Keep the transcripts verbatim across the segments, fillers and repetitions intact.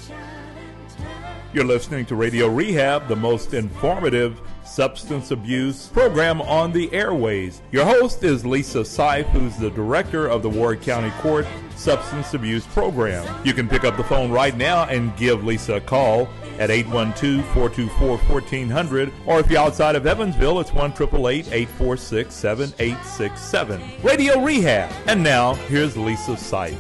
You're listening to Radio Rehab, the most informative substance abuse program on the airways. Your host is Lisa Seif, who's the director of the Ward County Court Substance Abuse Program. You can pick up the phone right now and give Lisa a call at eight one two, four two four, one four zero zero, or if you're outside of Evansville, it's one eight eight eight, eight four six, seven eight six seven. Radio Rehab. And now, here's Lisa Seif.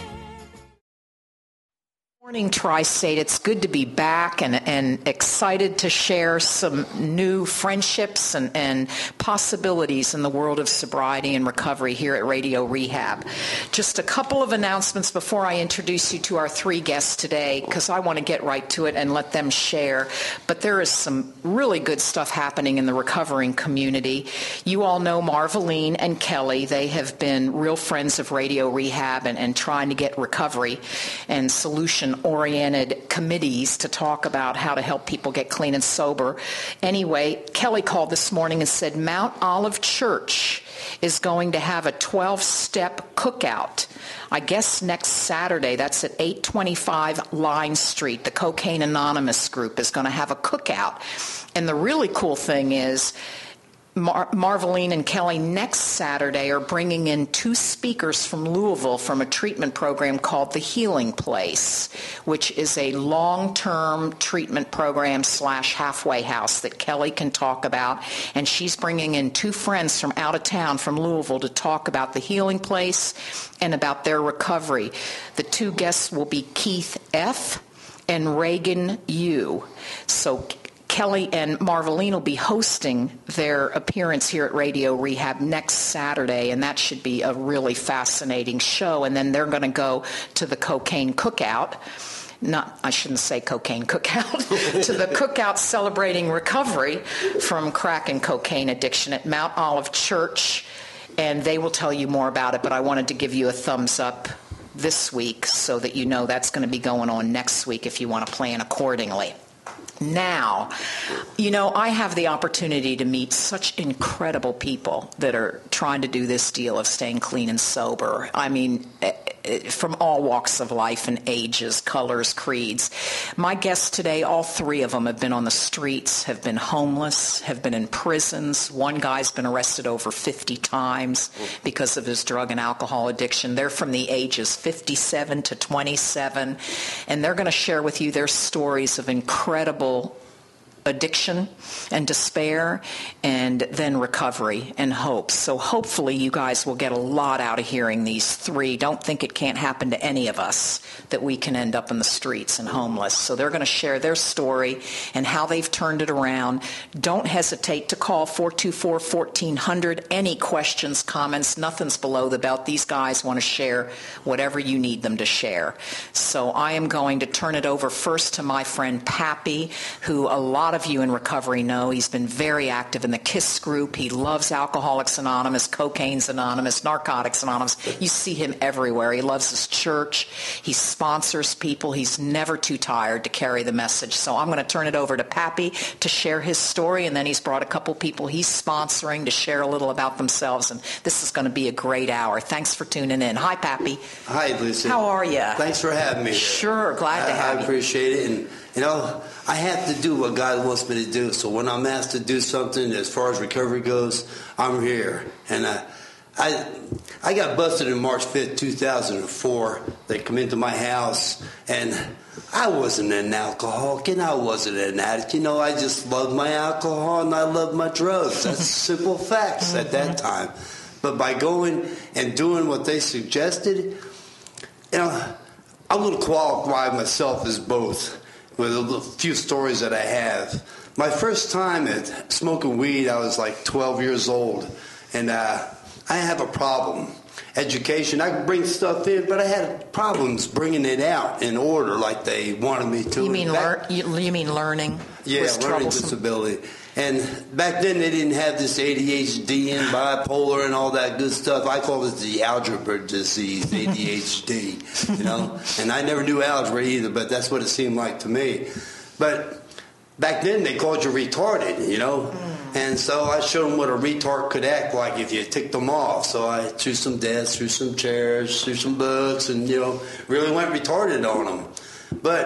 Morning, Tri-State. It's good to be back and, and excited to share some new friendships and, and possibilities in the world of sobriety and recovery here at Radio Rehab. Just a couple of announcements before I introduce you to our three guests today, because I want to get right to it and let them share. But there is some really good stuff happening in the recovering community. You all know Marveline and Kelly. They have been real friends of Radio Rehab and, and trying to get recovery and solution oriented committees to talk about how to help people get clean and sober. Anyway, Kelly called this morning and said Mount Olive Church is going to have a twelve-step cookout. I guess next Saturday. That's at eight twenty-five Line Street. The Cocaine Anonymous group is going to have a cookout. And the really cool thing is Mar- Marveline and Kelly next Saturday are bringing in two speakers from Louisville from a treatment program called The Healing Place, which is a long-term treatment program slash halfway house that Kelly can talk about. And she's bringing in two friends from out of town from Louisville to talk about The Healing Place and about their recovery. The two guests will be Keith F. and Reagan U. So Kelly and Marveline will be hosting their appearance here at Radio Rehab next Saturday, and that should be a really fascinating show. And then they're going to go to the Cocaine Cookout. Not, I shouldn't say cocaine cookout, to the cookout celebrating recovery from crack and cocaine addiction at Mount Olive Church. And they will tell you more about it, but I wanted to give you a thumbs up this week so that you know that's going to be going on next week if you want to plan accordingly. Now, you know, I have the opportunity to meet such incredible people that are trying to do this deal of staying clean and sober. I mean, from all walks of life and ages, colors, creeds. My guests today, all three of them have been on the streets, have been homeless, have been in prisons. One guy's been arrested over fifty times because of his drug and alcohol addiction. They're from the ages fifty-seven to twenty-seven, and they're going to share with you their stories of incredible addiction and despair, and then recovery and hope. So hopefully you guys will get a lot out of hearing these three. Don't think it can't happen to any of us that we can end up in the streets and homeless. So they're going to share their story and how they've turned it around. Don't hesitate to call four two four, one four zero zero. Any questions, comments, nothing's below the belt. These guys want to share whatever you need them to share. So I am going to turn it over first to my friend Pappy, who a lot of you in recovery know. He's been very active in the KISS group. He loves Alcoholics Anonymous, Cocaine's Anonymous, Narcotics Anonymous. You see him everywhere. He loves his church. He sponsors people. He's never too tired to carry the message. So I'm going to turn it over to Pappy to share his story, and then he's brought a couple people he's sponsoring to share a little about themselves, and this is going to be a great hour. Thanks for tuning in. Hi, Pappy. Hi, Lucy. How are you? Thanks for having me. Sure, glad I, to have I you. I appreciate it, and you know, I have to do what God wants me to do. So when I'm asked to do something as far as recovery goes, I'm here. And I, I, I got busted on March fifth, two thousand four. They come into my house, and I wasn't an alcoholic, and I wasn't an addict. You know, I just loved my alcohol, and I loved my drugs. That's simple facts at that time. But by going and doing what they suggested, you know, I'm going to qualify myself as both with a few stories that I have. My first time at smoking weed, I was like twelve years old, and uh, I have a problem. Education, I could bring stuff in, but I had problems bringing it out in order like they wanted me to. You mean lear- you, you mean learning? Yeah, learning disability. And back then they didn't have this A D H D and bipolar and all that good stuff. I call it the algebra disease, A D H D, you know. And I never knew algebra either, but that's what it seemed like to me. But back then they called you retarded, you know. And so I showed them what a retard could act like if you ticked them off. So I threw some desks, threw some chairs, threw some books, and, you know, really went retarded on them. But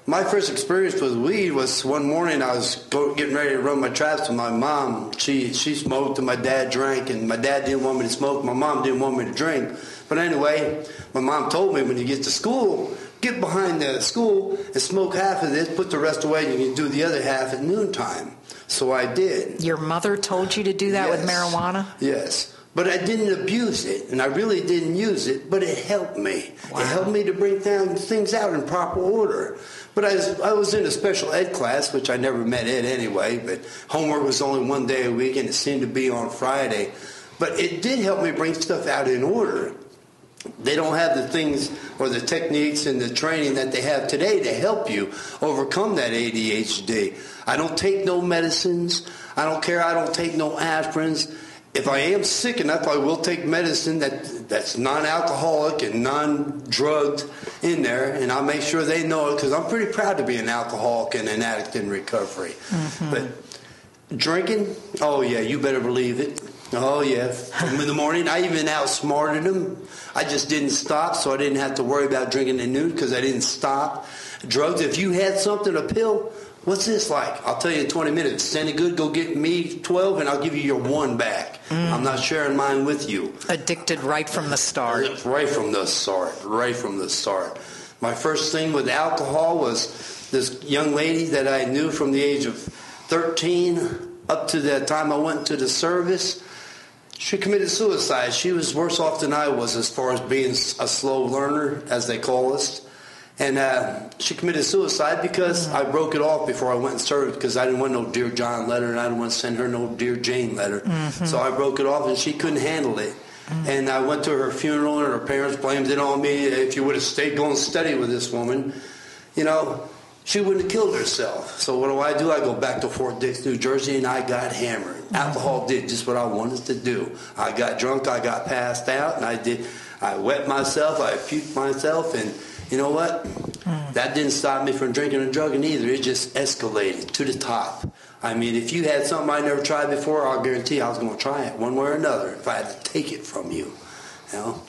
my first experience with weed was one morning I was go, getting ready to run my traps with my mom. She she smoked and my dad drank, and my dad didn't want me to smoke. My mom didn't want me to drink. But anyway, my mom told me when you get to school, get behind the school and smoke half of this, put the rest away, and you can do the other half at noontime. So I did. Your mother told you to do that Yes. with marijuana? Yes. But I didn't abuse it, and I really didn't use it, but it helped me. Wow. It helped me to bring down things out in proper order. But I was, I was in a special ed class, which I never met Ed anyway, but homework was only one day a week, and it seemed to be on Friday. But it did help me bring stuff out in order. They don't have the things or the techniques and the training that they have today to help you overcome that A D H D. I don't take no medicines. I don't care. I don't take no aspirins. If I am sick enough, I will take medicine that that's non-alcoholic and non-drugged in there, and I'll make sure they know it, because I'm pretty proud to be an alcoholic and an addict in recovery. Mm-hmm. But drinking, oh yeah, you better believe it. Oh yeah, in the morning I even outsmarted them. I just didn't stop, so I didn't have to worry about drinking at noon because I didn't stop. Drugs, if you had something, a pill, what's this like? I'll tell you in twenty minutes. It's any good, go get me twelve and I'll give you your one back. Mm. I'm not sharing mine with you. Addicted right from the start. Right from the start. Right from the start. My first thing with alcohol was this young lady that I knew from the age of thirteen up to the time I went to the service. She committed suicide. She was worse off than I was as far as being a slow learner, as they call us. And uh, she committed suicide because I broke it off before I went and served, because I didn't want no Dear John letter, and I didn't want to send her no Dear Jane letter. Mm-hmm. So I broke it off, and she couldn't handle it. Mm-hmm. And I went to her funeral, and her parents blamed it on me. If you would have stayed going steady with this woman, you know, she wouldn't have killed herself. So what do I do? I go back to Fort Dix, New Jersey, and I got hammered. Mm-hmm. Alcohol did just what I wanted to do. I got drunk, I got passed out, and I did. I wet myself, I puked myself, and you know what? Mm. That didn't stop me from drinking and drugging either. It just escalated to the top. I mean, if you had something I never tried before, I'll guarantee I was going to try it one way or another if I had to take it from you. You know?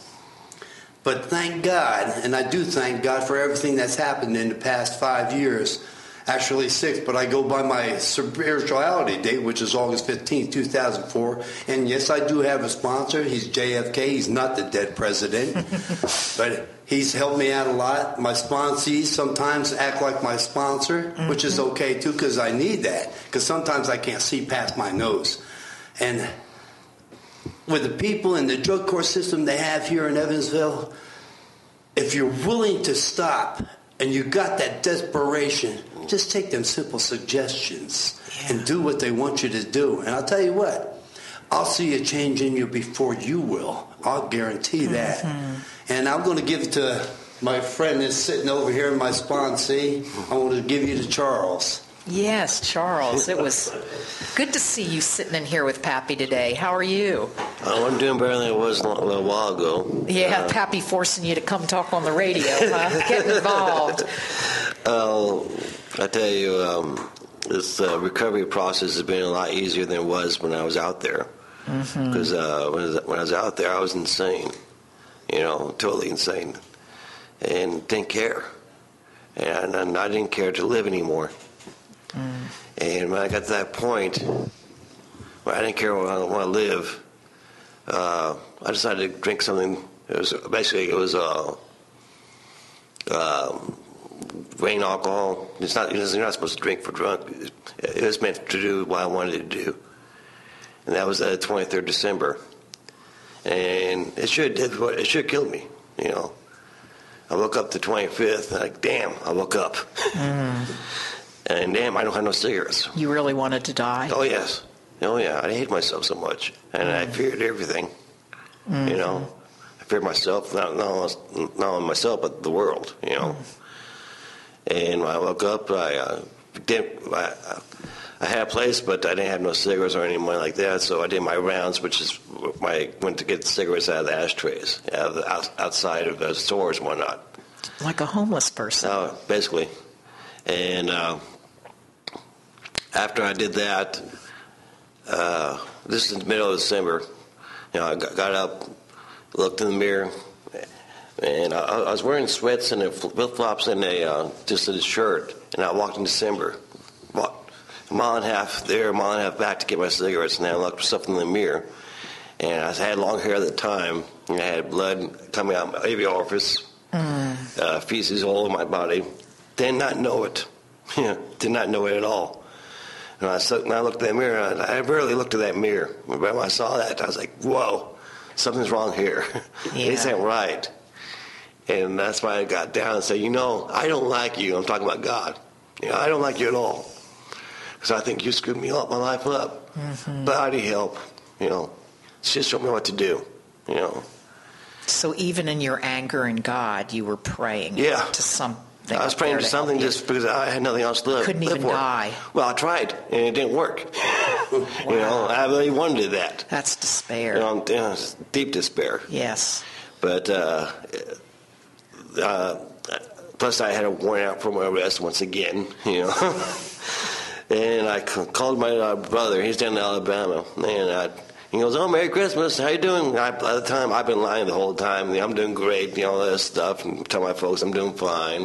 But thank God, and I do thank God for everything that's happened in the past five years. Actually six, but I go by my spirituality date, which is August fifteenth, two thousand four. And yes, I do have a sponsor. He's J F K. He's not the dead president. But he's helped me out a lot. My sponsees sometimes act like my sponsor, mm-hmm. which is okay, too, because I need that. Because sometimes I can't see past my nose. And with the people in the drug court system they have here in Evansville, if you're willing to stop and you got that desperation, just take them simple suggestions yeah. and do what they want you to do. And I'll tell you what, I'll see a change in you before you will. I'll guarantee that. Mm-hmm. And I'm going to give it to my friend that's sitting over here, my sponsee. I want to give you to Charles. Yes, Charles. It was good to see you sitting in here with Pappy today. How are you? Oh, I'm doing better than I was a little while ago. Yeah, uh, Pappy forcing you to come talk on the radio, huh? Get involved. Uh, I tell you, um, this uh, recovery process has been a lot easier than it was when I was out there. Because mm-hmm. uh, when, when I was out there, I was insane. You know, totally insane. And didn't care. And, and I didn't care to live anymore. Mm. And when I got to that point where I didn't care where I want to live, uh, I decided to drink something. It was basically it was uh, uh, grain alcohol. It's not you're not supposed to drink for drunk. It was meant to do what I wanted to do, and that was the twenty-third of December. And it should it should have killed me, you know. I woke up the twenty-fifth, and like, damn, I woke up. Mm. And damn, I don't have no cigarettes. You really wanted to die? Oh, yes. Oh, yeah. I hate myself so much. And mm. I feared everything. Mm-hmm. You know? I feared myself, not, not, not only myself, but the world, you know? Mm. And when I woke up, I, uh, did, I, I had a place, but I didn't have no cigarettes or anything like that, so I did my rounds, which is I went to get cigarettes out of the ashtrays, out of the, out, outside of the stores and whatnot. Like a homeless person. Uh, basically. And uh, after I did that, uh, this is in the middle of December, you know, I got, got up, looked in the mirror, And I, I was wearing sweats and flip-flops and a uh, just a shirt, and I walked in December. Walked a mile and a half there, a mile and a half back to get my cigarettes, and I looked myself in the mirror. And I had long hair at the time, and I had blood coming out of my A V orifice, mm. uh, feces all over my body. Did not know it. Did not know it at all. And I, when I looked in that mirror, I, I barely looked at that mirror. But when I saw that, I was like, whoa, something's wrong here. Yeah. This ain't right. And that's why I got down and said, you know, I don't like you. I'm talking about God. You know, I don't like you at all. Because I think you screwed me up, my life up. Mm-hmm. But I need help, you know. Just show me what to do, you know. So even in your anger and God, you were praying yeah. to something. I was praying to, to something just because I had nothing else to live. Couldn't live even for. die. Well, I tried, and it didn't work. Wow. You know, I really wanted that. That's despair. You know, you know, deep despair. Yes. But uh, uh, plus, I had a warrant out for my arrest once again. You know, and I called my uh, brother. He's down in Alabama, and I. He goes, oh, Merry Christmas, how you doing? I, by the time, I've been lying the whole time. I'm doing great, you know, all this stuff, and tell my folks I'm doing fine.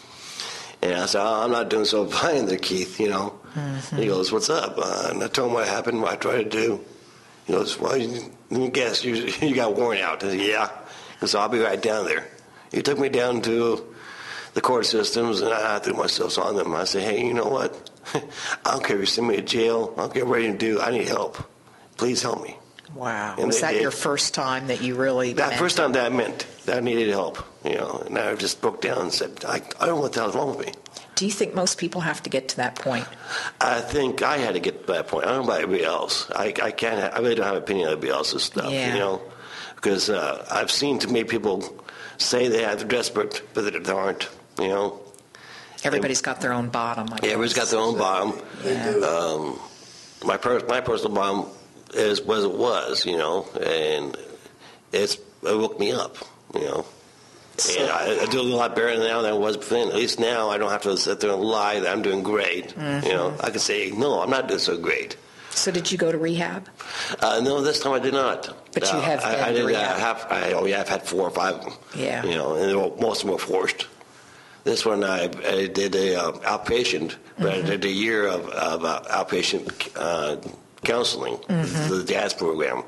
And I said, oh, I'm not doing so fine there, Keith, you know. Mm-hmm. He goes, what's up? Uh, and I told him what happened, what I tried to do. He goes, well, you, you guess, you, you got warrant out. I said, yeah. He goes, I'll be right down there. He took me down to the court systems, and I threw myself on them. I said, hey, you know what? I don't care if you send me to jail. I don't care what you do. I need help. Please help me. Wow. And was that it, your first time that you really... That first time that meant that I needed help, you know. And I just broke down and said, I, I don't know what the hell's wrong with me. Do you think most people have to get to that point? I think I had to get to that point. I don't know about everybody else. I, I can't. Have, I really don't have an opinion on everybody else's stuff, yeah. you know. Because uh, I've seen too many people say they have, they're desperate, but they aren't, you know. Everybody's and, got their own bottom. I yeah, everybody's got their own bottom. Yeah. Um, my, per, my personal bottom... is was it was, you know, and it's it woke me up, you know. So, and I, I do a lot better now than I was then. At least now I don't have to sit there and lie that I'm doing great. Mm-hmm. You know, I can say, no, I'm not doing so great. So did you go to rehab? Uh, no, this time I did not. But you uh, have been I, I to did, rehab. I have, I, oh, yeah, I've had four or five of them. Yeah. You know, and they were, most of them were forced. This one I, I did a uh, outpatient, but mm-hmm. I did a year of, of uh, outpatient uh counseling, mm-hmm. the DADS program.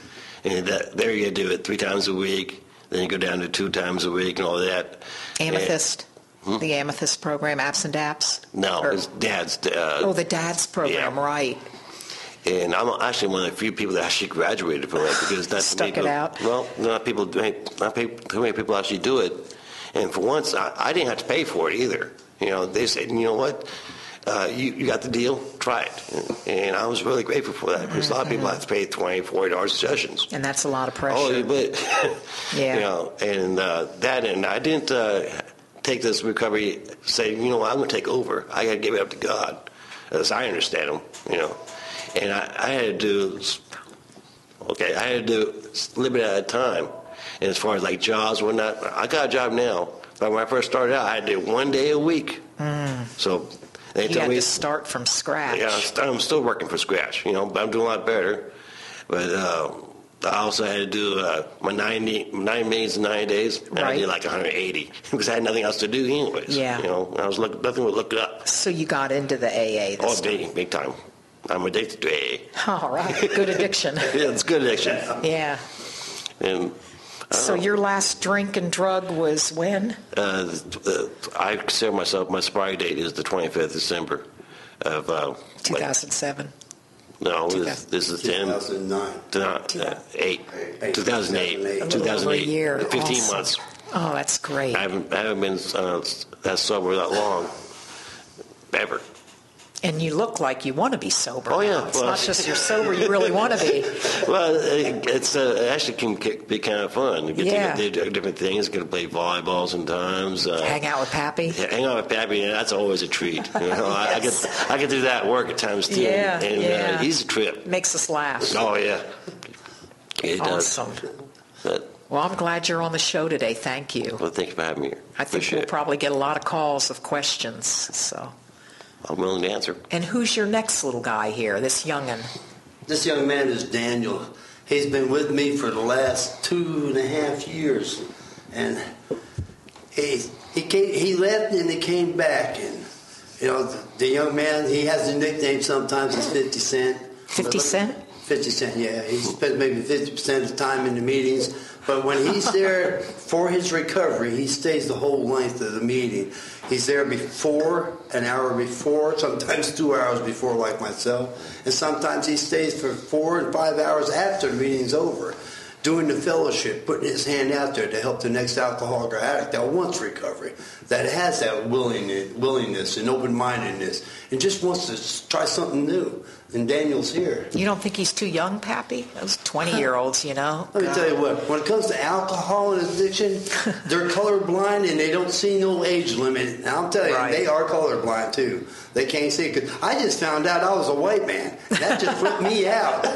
And that, there you do it three times a week, then you go down to two times a week and all that. Amethyst, and, hmm? the Amethyst program, Apps and Daps? No, or, it's DADS. Uh, oh, the DADS program, yeah. right. And I'm actually one of the few people that actually graduated from it because that's Stuck people, it out. Well, not people, not too many people actually do it. And for once, I, I didn't have to pay for it either. You know, they said, you know what? Uh, you, you got the deal, try it. And, and I was really grateful for that because mm-hmm. a lot of people have to pay twenty dollars, forty dollars sessions. And that's a lot of pressure. Oh, but, yeah. You know, and uh, that, and I didn't uh, take this recovery, say, you know what, I'm going to take over. I got to give it up to God, as I understand him, you know. And I, I had to do, okay, I had to do a little bit at a time. And as far as like jobs and whatnot, I got a job now. But when I first started out, I had to do one day a week. Mm. So they you told had me to start from scratch. Yeah, I'm still working from scratch, you know, but I'm doing a lot better. But uh, I also had to do uh, my ninety, nine meetings in ninety days, and right. I did like one hundred eighty because I had nothing else to do anyways. Yeah. You know, I was look, nothing would look up. So you got into the A A this Oh, big, big time. I'm addicted to A A. All right. Good addiction. Yeah, it's good addiction. Yeah. And so your last drink and drug was when? Uh, uh, I consider myself, my sobriety date is the twenty-fifth of December of... Uh, two thousand seven. Like, no, this, this is ten... two thousand nine. Uh, eight. two thousand eight. A little over a year. fifteen awesome. months. Oh, that's great. I haven't, I haven't been uh, that sober that long, ever. And you look like you want to be sober. Oh, yeah. It's well, not just you're sober, you really want to be. Well, it's uh, it actually can be kind of fun. You get yeah. to do different things. Get to play volleyball sometimes. Uh, hang out with Pappy. Yeah, hang out with Pappy, yeah, that's always a treat. You know, yes. I, I, get, I get to do that at work at times, too. Yeah, and yeah. Uh, he's a trip. Makes us laugh. Oh, yeah. It awesome. Does. But, well, I'm glad you're on the show today. Thank you. Well, thank you for having me here. I think Appreciate we'll probably get a lot of calls of questions, so... I'm willing to answer. And who's your next little guy here, this young'un? This young man is Daniel. He's been with me for the last two and a half years. and he he came, he left and he came back, and you know the, the young man, he has a nickname sometimes. It's fifty Cent. Fifty Cent. Fifty Cent, yeah. He spent maybe fifty percent of the time in the meetings, but when he's there for his recovery, he stays the whole length of the meeting. He's there before, an hour before, sometimes two hours before, like myself, and sometimes he stays for four and five hours after the meeting's over, doing the fellowship, putting his hand out there to help the next alcoholic or addict that wants recovery, that has that willingness, willingness and open-mindedness, and just wants to try something new. And Daniel's here. You don't think he's too young, Pappy? Those twenty-year-olds, you know? Let me God. tell you what, when it comes to alcohol and addiction, they're colorblind and they don't see no age limit. And I'll tell you, Right. they are colorblind too. They can't see it. 'Cause I just found out I was a white man. That just freaked me out.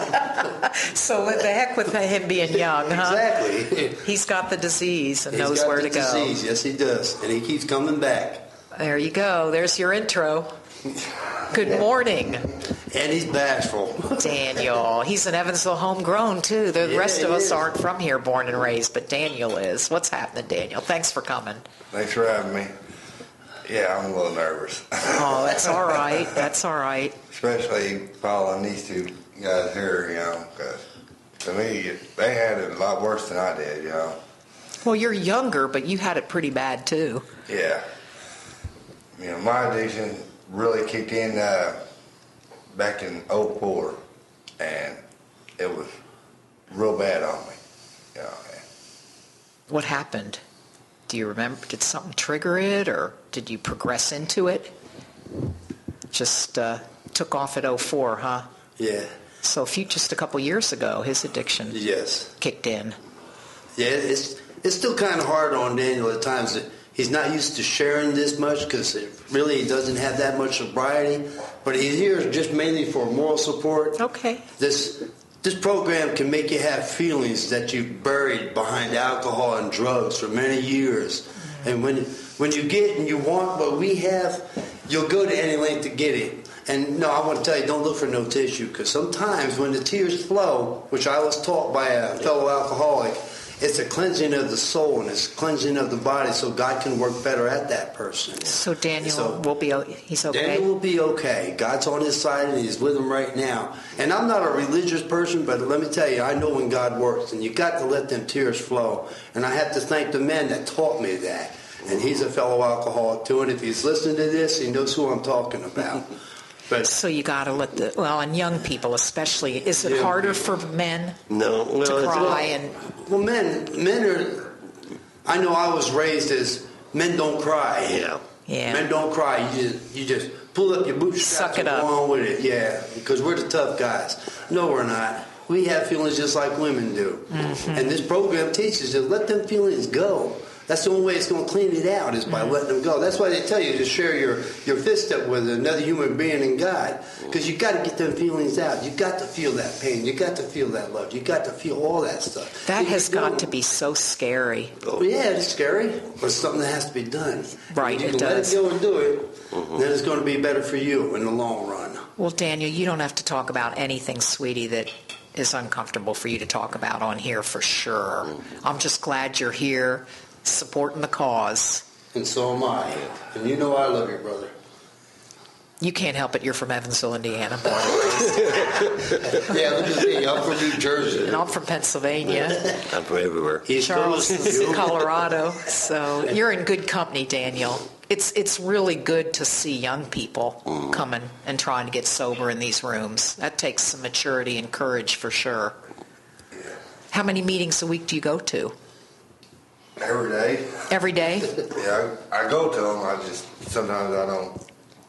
So what the heck with him being young, huh? Exactly. He's got the disease and He's knows got where the to go. disease. Yes, he does. And he keeps coming back. There you go. There's your intro. Good morning, And he's bashful. Daniel. He's an Evansville homegrown, too. The Yeah, rest of he us is. aren't from here, born and raised, but Daniel is. What's happening, Daniel? Thanks for coming. Thanks for having me. Yeah, I'm a little nervous. Oh, that's all right. That's all right. Especially following these two guys here, you know, because to me, they had it a lot worse than I did, you know. Well, you're younger, but you had it pretty bad, too. Yeah. You know, my addiction really kicked in uh, back in oh four, and it was real bad on me, you know. What happened? Do you remember? Did something trigger it, or did you progress into it? Just uh, took off at oh four, huh? Yeah. So a few, just a couple years ago, his addiction Yes. kicked in. Yeah, it's it's still kind of hard on Daniel at times. That he's not used to sharing this much because really he doesn't have that much sobriety. But he's here just mainly for moral support. Okay. This this program can make you have feelings that you've buried behind alcohol and drugs for many years. Mm-hmm. And when when you get and you want what we have, you'll go to any length to get it. And no, I want to tell you, don't look for no tissue, because sometimes when the tears flow, which I was taught by a fellow alcoholic, it's a cleansing of the soul and it's cleansing of the body, so God can work better at that person. So Daniel So- will be, he's okay? Daniel will be okay. God's on his side and he's with him right now. And I'm not a religious person, but let me tell you, I know when God works, and you got to let them tears flow. And I have to thank the men that taught me that. And he's a fellow alcoholic too, and if he's listening to this, he knows who I'm talking about. But So you got to let the, well, and young people especially, is it Yeah. harder for men No, well, to it's- cry? And well, men, men are. I know I was raised as men don't cry. Yeah. Yeah. Men don't cry. You just you just pull up your bootstraps Suck it and up. go on with it. Yeah, because we're the tough guys. No, we're not. We have feelings just like women do. Mm-hmm. And this program teaches you, let them feelings go. That's the only way it's going to clean it out, is by Mm-hmm. letting them go. That's why they tell you to share your, your fist up with another human being and God. Because you got to get them feelings out. You got to feel that pain. You got to feel that love. You got to feel all that stuff. that If you has got don't- to be so scary. Oh, yeah, it's scary, but it's something that has to be done. Right, If you it can does. let it go and do it, then it's going to be better for you in the long run. Well, Daniel, you don't have to talk about anything, sweetie, that is uncomfortable for you to talk about on here for sure. I'm just glad you're here supporting the cause. And so am I. And you know I love you, brother. You can't help it. You're from Evansville, Indiana, born and raised. Yeah, look at me. I'm from New Jersey. And I'm from Pennsylvania. I'm from everywhere. East Coast. Charleston, Colorado. So you're in good company, Daniel. It's it's really good to see young people coming and trying to get sober in these rooms. That takes some maturity and courage for sure. How many meetings a week do you go to? Every day. Every day? Yeah, I, I go to them. I just, sometimes I don't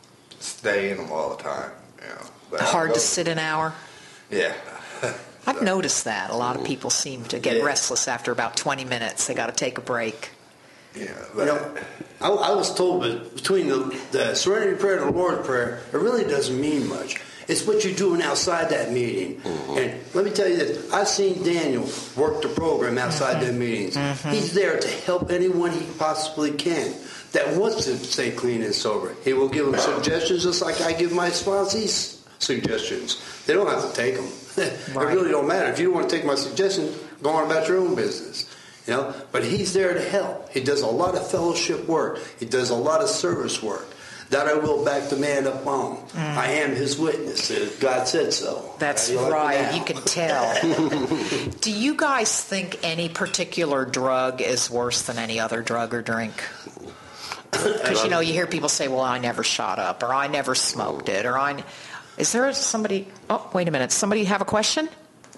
stay in them all the time, you know. But I Hard go- to sit an hour? Yeah. I've noticed that. A lot of people seem to get Yeah. restless after about twenty minutes. They got to take a break. Yeah, You but know, I, I was told that between the, the Serenity Prayer and the Lord's Prayer, it really doesn't mean much. It's what you're doing outside that meeting. Mm-hmm. And let me tell you this. I've seen Daniel work the program outside their meetings. Mm-hmm. He's there to help anyone he possibly can that wants to stay clean and sober. He will give them suggestions just like I give my sponsees suggestions. They don't have to take them. It Right. really don't matter. If you don't want to take my suggestion, go on about your own business. You know, but he's there to help. He does a lot of fellowship work. He does a lot of service work. That I will back the man up on. Mm. I am his witness. God said so. That's right. right. You can tell. Do you guys think any particular drug is worse than any other drug or drink? Because, you know, you hear people say, well, I never shot up, or I never smoked it, or I... Is there somebody... Oh, wait a minute. Somebody have a question?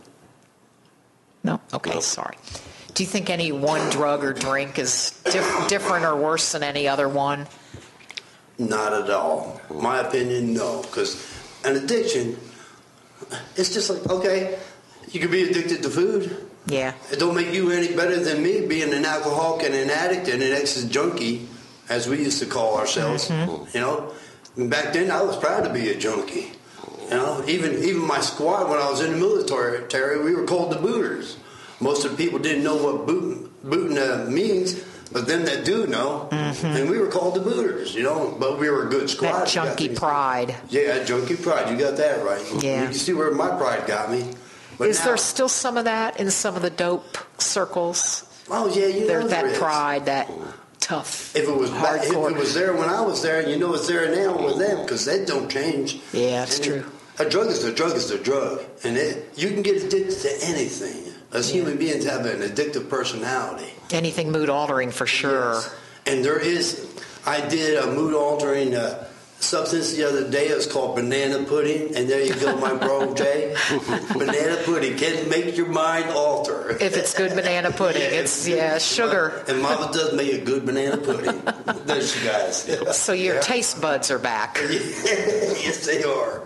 No? Okay, no. Sorry. Do you think any one drug or drink is diff- different or worse than any other one? Not at all. My opinion, no. Because an addiction, it's just like, okay, you could be addicted to food. Yeah. It don't make you any better than me being an alcoholic and an addict and an ex-junkie, as we used to call ourselves. Mm-hmm. You know, and back then I was proud to be a junkie. You know, even even my squad when I was in the military, we were called the booters. Most of the people didn't know what booting, booting uh, means. But them that do know, mm-hmm. and we were called the booters, you know, but we were a good squad. That junkie pride. Yeah, junkie pride. You got that right. Yeah. You can see where my pride got me. But is now, there still some of that in some of the dope circles? Oh, yeah, you know there, there that is. pride, that tough, if it was hardcore. If it was there when I was there, you know it's there now with them, because that don't change. Yeah, that's and true. A drug is a drug is a drug. And it, you can get addicted to anything. As yeah. human beings have an addictive personality. Anything mood altering for sure. Yes. And there is, I did a mood altering uh, substance the other day. It was called banana pudding. And there you go, my bro Jay. Banana pudding can make your mind alter. If it's good banana pudding. yeah, it's, yeah, sugar. And Mama does make a good banana pudding. There's you guys. Yeah. So your yeah. taste buds are back. Yes, they are.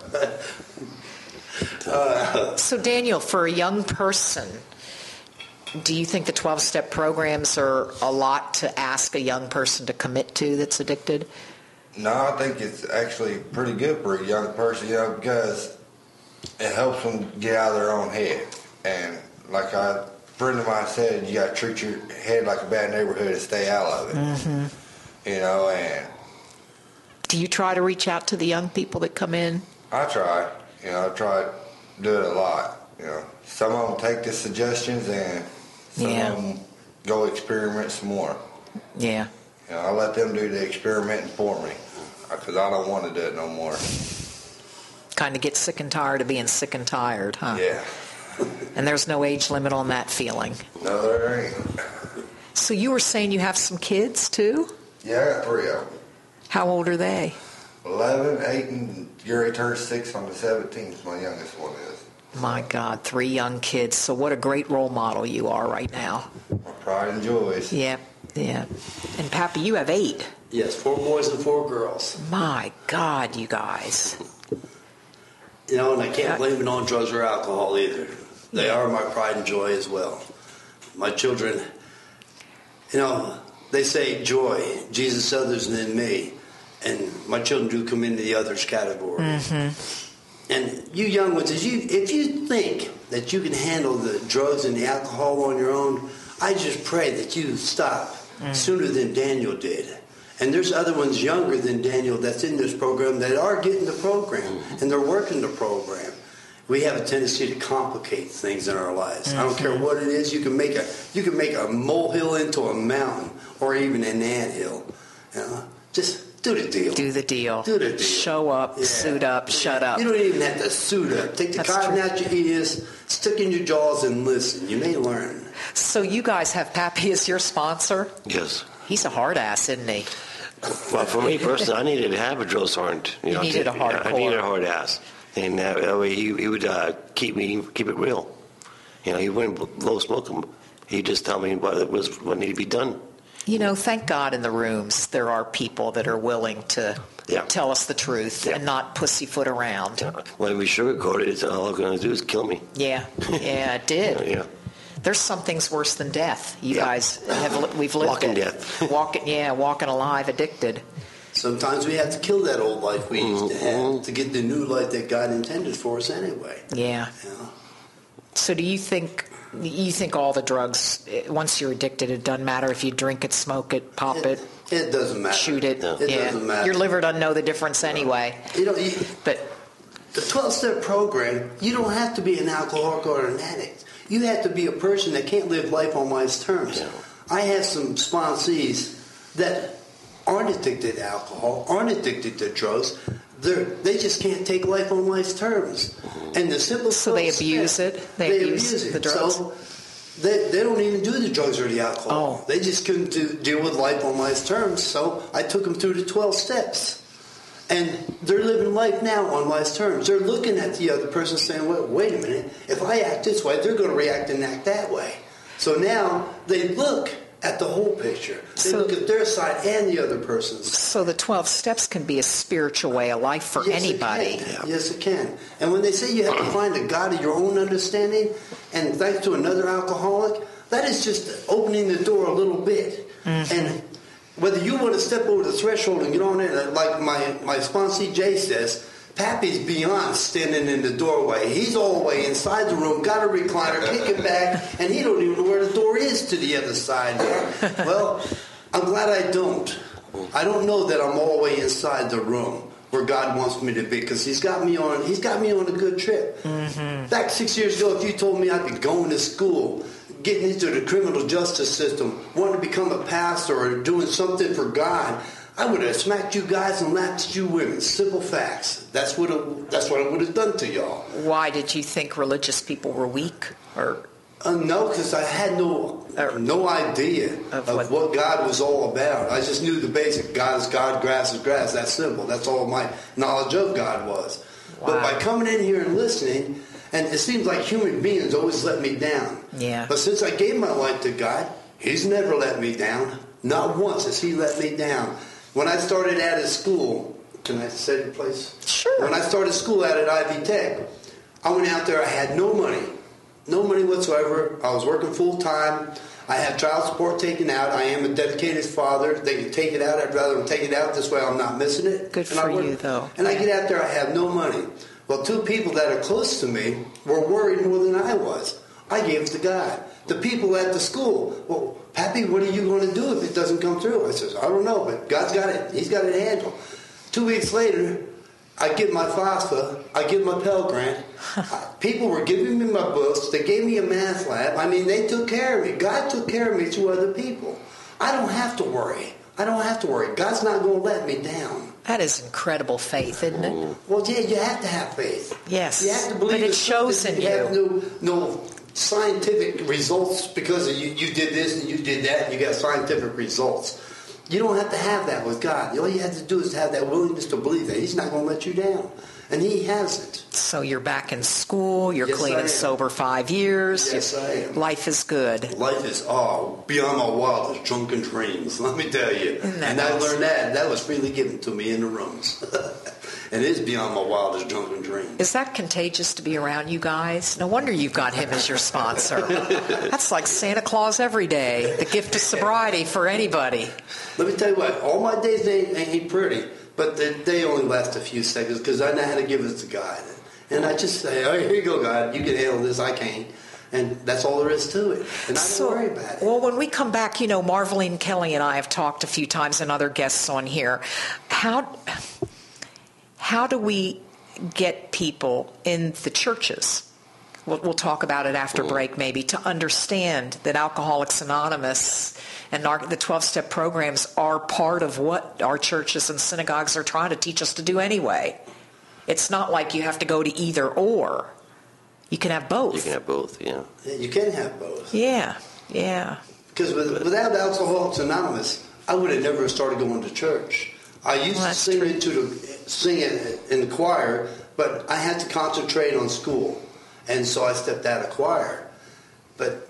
uh, so Daniel, for a young person, do you think the twelve-step programs are a lot to ask a young person to commit to that's addicted? No, I think it's actually pretty good for a young person, you know, because it helps them get out of their own head. And like a friend of mine said, you got to treat your head like a bad neighborhood and stay out of it. Mm-hmm. You know, and... Do you try to reach out to the young people that come in? I try. You know, I try to do it a lot. You know, some of them take the suggestions and... Some yeah. of them go experiment some more. Yeah. You know, I let them do the experimenting for me because I don't want to do it no more. Kind of get sick and tired of being sick and tired, huh? Yeah. And there's no age limit on that feeling. No, there ain't. So you were saying you have some kids, too? Yeah, I got three of them. How old are they? eleven, eight, and Gary turns six on the seventeenth, my youngest one is. My God, three young kids. So what a great role model you are right now. My pride and joys. Yeah, yeah. And Pappy, you have eight. Yes, four boys and four girls. My God, you guys. You know, and I can't blame it on drugs or alcohol either. They are my pride and joy as well. My children, you know, they say joy, Jesus others than me. And my children do come into the others category. Mm-hmm. And you young ones, if you, if you think that you can handle the drugs and the alcohol on your own, I just pray that you stop mm. sooner than Daniel did. And there's other ones younger than Daniel that's in this program that are getting the program, and they're working the program. We have a tendency to complicate things in our lives. Mm-hmm. I don't care what it is. You can make a you can make a molehill into a mountain, or even an anthill. You know, just. Do the deal. Do the deal. Do the deal. Show up, yeah. Suit up, yeah. Shut up. You don't even have to suit up. Take the That's cotton true. out your ears, stick in your jaws, and listen. You may learn. So you guys have Pappy as your sponsor? Yes. He's a hard ass, isn't he? Well, for me personally, I needed to have a drill sergeant. You, you know, needed to, a hard I core. needed a hard ass. And uh, that way he, he would uh, keep me, keep it real. You know, he wouldn't blow smoke him. He'd just tell me what, was, what needed to be done. You know, thank God in the rooms there are people that are willing to yeah. tell us the truth yeah. and not pussyfoot around. Yeah. When we sugarcoat it, it's all it's going to do is kill me. Yeah, yeah, it did. yeah, yeah. There's some things worse than death. You yeah. guys have, we've lived walking it. death. Walking, yeah, walking alive, addicted. Sometimes we have to kill that old life we used to have mm-hmm. to get the new life that God intended for us anyway. Yeah. You know? So do you think... You think all the drugs, once you're addicted, it doesn't matter if you drink it, smoke it, pop it, it, it doesn't matter. Shoot it. No. It yeah. doesn't matter. Your liver doesn't know the difference anyway. You know, you, but the twelve-step program, you don't have to be an alcoholic or an addict. You have to be a person that can't live life on life's terms. Yeah. I have some sponsees that aren't addicted to alcohol, aren't addicted to drugs. They're, they just can't take life on life's terms. And the simple So they abuse it? They, they abuse, abuse it. the drugs? So they, they don't even do the drugs or the alcohol. Oh. They just couldn't do, deal with life on life's terms. So I took them through the twelve steps. And they're living life now on life's terms. They're looking at the other person saying, well, wait a minute, if I act this way, they're going to react and act that way. So now they look at the whole picture. They So- look at their side and the other person's. So the twelve steps can be a spiritual way of life for Yes, anybody. It can. Yes, it can. And when they say you have to find a God of your own understanding, and thanks to another alcoholic, that is just opening the door a little bit. Mm-hmm. And whether you want to step over the threshold and get on there, like my, my sponsee Jay says, Pappy's beyond standing in the doorway. He's all the way inside the room, got a recliner, kicking back, and he don't even know where the door is to the other side there. Well, I'm glad I don't. I don't know that I'm all the way inside the room where God wants me to be, because He's got me on. He's got me on a good trip. Mm-hmm. Back six years ago, if you told me I'd be going to school, getting into the criminal justice system, wanting to become a pastor or doing something for God, I would have smacked you guys and laughed at you women. Simple facts. That's what it, that's what I would have done to y'all. Why did you think religious people were weak? Or Uh, no, because I had no Or- no idea Of of, what- what, God was all about. I just knew the basic. God is God, grass is grass. That's simple. That's all my knowledge of God was. But Wow. by coming in here and listening, and it seems like human beings always let me down. Yeah. But since I gave my life to God, He's never let me down. Not once has He let me down. When I started out at school, can I say the place? Sure. When I started school out at Ivy Tech, I went out there, I had no money. No money whatsoever. I was working full time. I had child support taken out. I am a dedicated father. They can take it out. I'd rather them take it out. This way I'm not missing it. Good And I for work- you, though. And I get out there, I have no money. Well, two people that are close to me were worried more than I was. I gave it to God. The people at the school, well, Pappy, what are you going to do if it doesn't come through? I says, I don't know, but God's got it. He's got it handled. Two weeks later, I get my FAFSA, I get my Pell Grant. People were giving me my books. They gave me a math lab. I mean, they took care of me. God took care of me through other people. I don't have to worry. I don't have to worry. God's not going to let me down. that is incredible faith, isn't it? Well, yeah, you have to have faith. Yes. You have to believe But it it's shows something. in you. have you. no, no scientific results because of you, you did this and you did that and you got scientific results. You don't have to have that with God. All you have to do is have that willingness to believe that He's not going to let you down. And He hasn't. So you're back in school. You're Yes, clean I and am. sober five years. Yes, I am. Life is good. Life is, oh, beyond my wildest drunken dreams, let me tell you. Isn't that And I nice? learned that. That was freely given to me in the rooms. And it is beyond my wildest drunken dreams. Is that contagious to be around you guys? No wonder you've got him as your sponsor. That's like Santa Claus every day. The gift of sobriety for anybody. Let me tell you what, all my days ain't, ain't pretty, but they, they only last a few seconds because I know how to give it to God. And I just say, oh, here you go, God. You can handle this. I can't. And that's all there is to it. And I don't So, worry about it. well, when we come back, you know, Marveline Kelly and I have talked a few times, and other guests on here. How how do we get people in the churches? We'll, we'll talk about it after break, maybe, to understand that Alcoholics Anonymous and our, the twelve-step programs are part of what our churches and synagogues are trying to teach us to do anyway. It's not like you have to go to either or. You can have both. You can have both, yeah. You can have both. Yeah, yeah. Because with, without Alcoholics Anonymous, I would have never started going to church. I used Well, to that's sing true. into the sing in, in the choir, but I had to concentrate on school, and so I stepped out of choir. But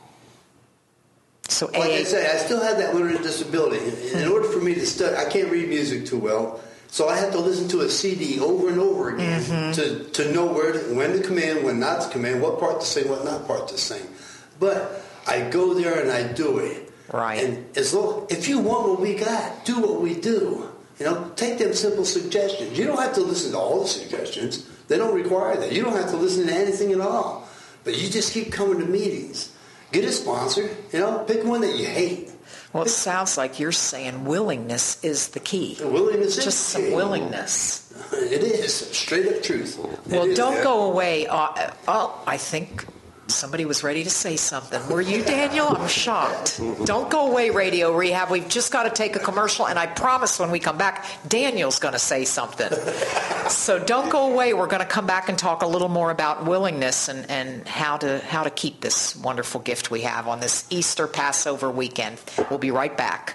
So like A I A, say, I still have that learning disability. In, in order for me to study, I can't read music too well, so I have to listen to a C D over and over again Mm-hmm. to, to know where to, when to come in, when not to come in, what part to sing, what not part to sing. But I go there and I do it. Right. And as long, if you want what we got, do what we do. You know, take them simple suggestions. You don't have to listen to all the suggestions. They don't require that. You don't have to listen to anything at all. But you just keep coming to meetings. Get a sponsor. You know, pick one that you hate. well, it sounds like you're saying willingness is the key. The willingness is Just the some key. willingness. It is straight up truth. It Well, is. don't go away. Uh, uh, I think Somebody was ready to say something. Were you, Daniel? I'm shocked. Don't go away, Radio Rehab. We've just got to take a commercial, and I promise when we come back, Daniel's going to say something. So don't go away. We're going to come back and talk a little more about willingness and, and how to how to keep this wonderful gift we have on this Easter Passover weekend. We'll be right back.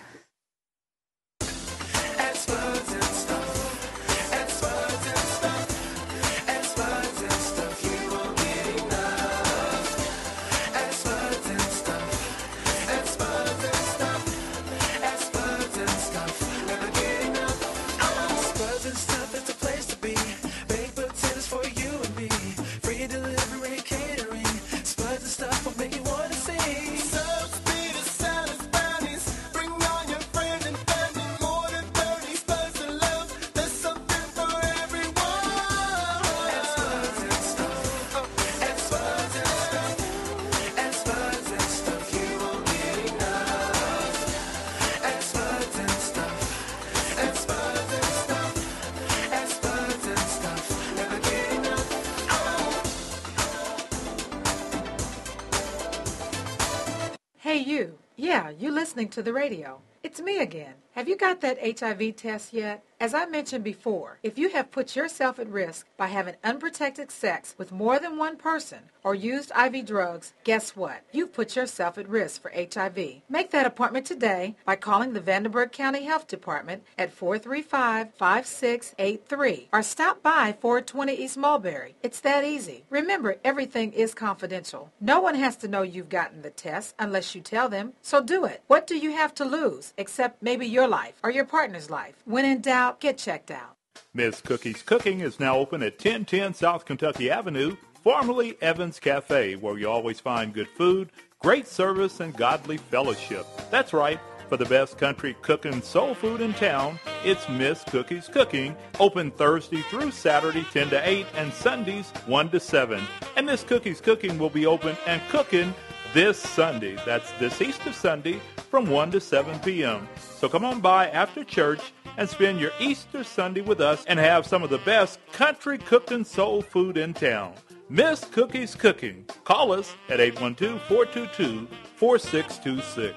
Hey, you. Yeah, you listening to the radio. It's me again. Have you got that H I V test yet? As I mentioned before, if you have put yourself at risk by having unprotected sex with more than one person or used I V drugs, guess what? You've put yourself at risk for H I V. Make that appointment today by calling the Vanderburgh County Health Department at four three five, five six eight three or stop by four twenty East Mulberry. It's that easy. Remember, everything is confidential. No one has to know you've gotten the test unless you tell them, so do it. What do you have to lose except maybe your life or your partner's life? When in doubt, get checked out. Miss Cookie's Cooking is now open at ten ten South Kentucky Avenue, formerly Evans Cafe, where you always find good food, great service, and godly fellowship. That's right. For the best country cooking soul food in town, it's Miss Cookie's Cooking, open Thursday through Saturday ten to eight and Sundays one to seven. And Miss Cookie's Cooking will be open and cooking this Sunday. That's this Easter Sunday from one to seven p.m. So come on by after church and spend your Easter Sunday with us and have some of the best country cooking soul food in town. Miss Cookie's Cooking. Call us at eight one two, four two two, four six two six.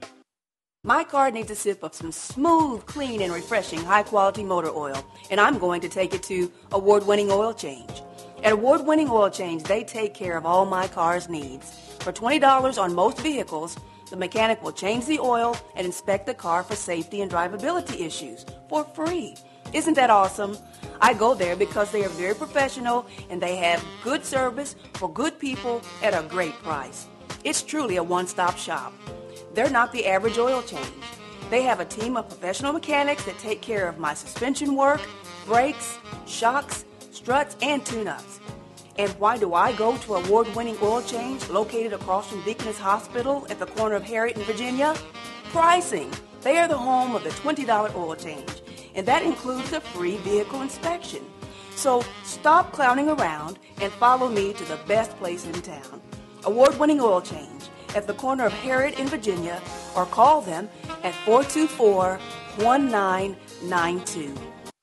My car needs a sip of some smooth, clean, and refreshing high-quality motor oil, and I'm going to take it to Award-Winning Oil Change. At Award-Winning Oil Change, they take care of all my car's needs. For twenty dollars on most vehicles, the mechanic will change the oil and inspect the car for safety and drivability issues for free. Isn't that awesome? I go there because they are very professional and they have good service for good people at a great price. It's truly a one-stop shop. They're not the average oil change. They have a team of professional mechanics that take care of my suspension work, brakes, shocks, struts, and tune-ups. And why do I go to Award-Winning Oil Change located across from Deaconess Hospital at the corner of Harriet and Virginia? Pricing. They are the home of the twenty dollars oil change, and that includes a free vehicle inspection. So stop clowning around and follow me to the best place in town. Award-Winning Oil Change at the corner of Harriet and Virginia, or call them at four two four, one nine nine two.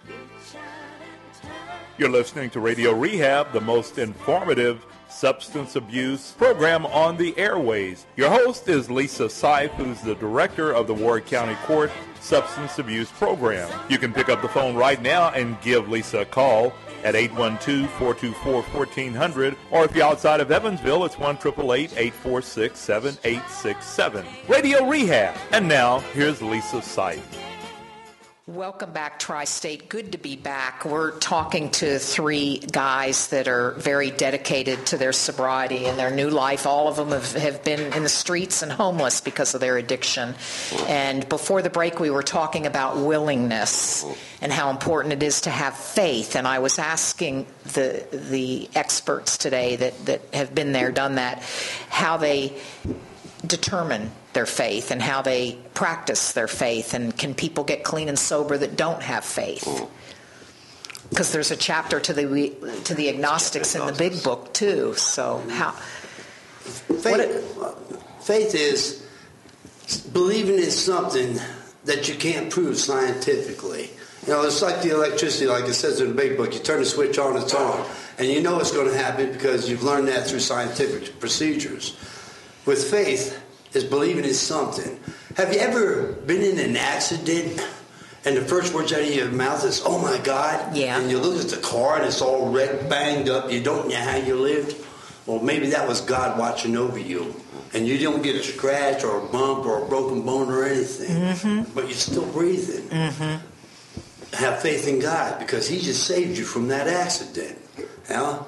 You're listening to Radio Rehab, the most informative substance abuse program on the airways. Your host is Lisa Seif, who's the director of the Ward County Court Substance Abuse Program. You can pick up the phone right now and give Lisa a call at eight one two, four two four, one four zero zero, or if you're outside of Evansville, it's one eight eight eight, eight four six, seven eight six seven. Radio Rehab. And now, here's Lisa Seif. Welcome back, Tri-State. Good to be back. We're talking to three guys that are very dedicated to their sobriety and their new life. All of them have, have been in the streets and homeless because of their addiction. And before the break, we were talking about willingness and how important it is to have faith. And I was asking the the experts today that, that have been there, done that, how they determine their faith and how they practice their faith, and can people get clean and sober that don't have faith? Because there's a chapter to the to the agnostics in the big book too. So how faith, it, faith is believing in something that you can't prove scientifically. You know, it's like the electricity, like it says in the big book. You turn the switch on, it's on. And you know it's going to happen because you've learned that through scientific procedures. With faith, is believing in something. Have you ever been in an accident and the first words out of your mouth is, oh my God? Yeah. And you look at the car and it's all wrecked, banged up. You don't know how you lived. Well, maybe that was God watching over you. And you don't get a scratch or a bump or a broken bone or anything. Mm-hmm. But you're still breathing. Mm-hmm. Have faith in God because He just saved you from that accident. You know?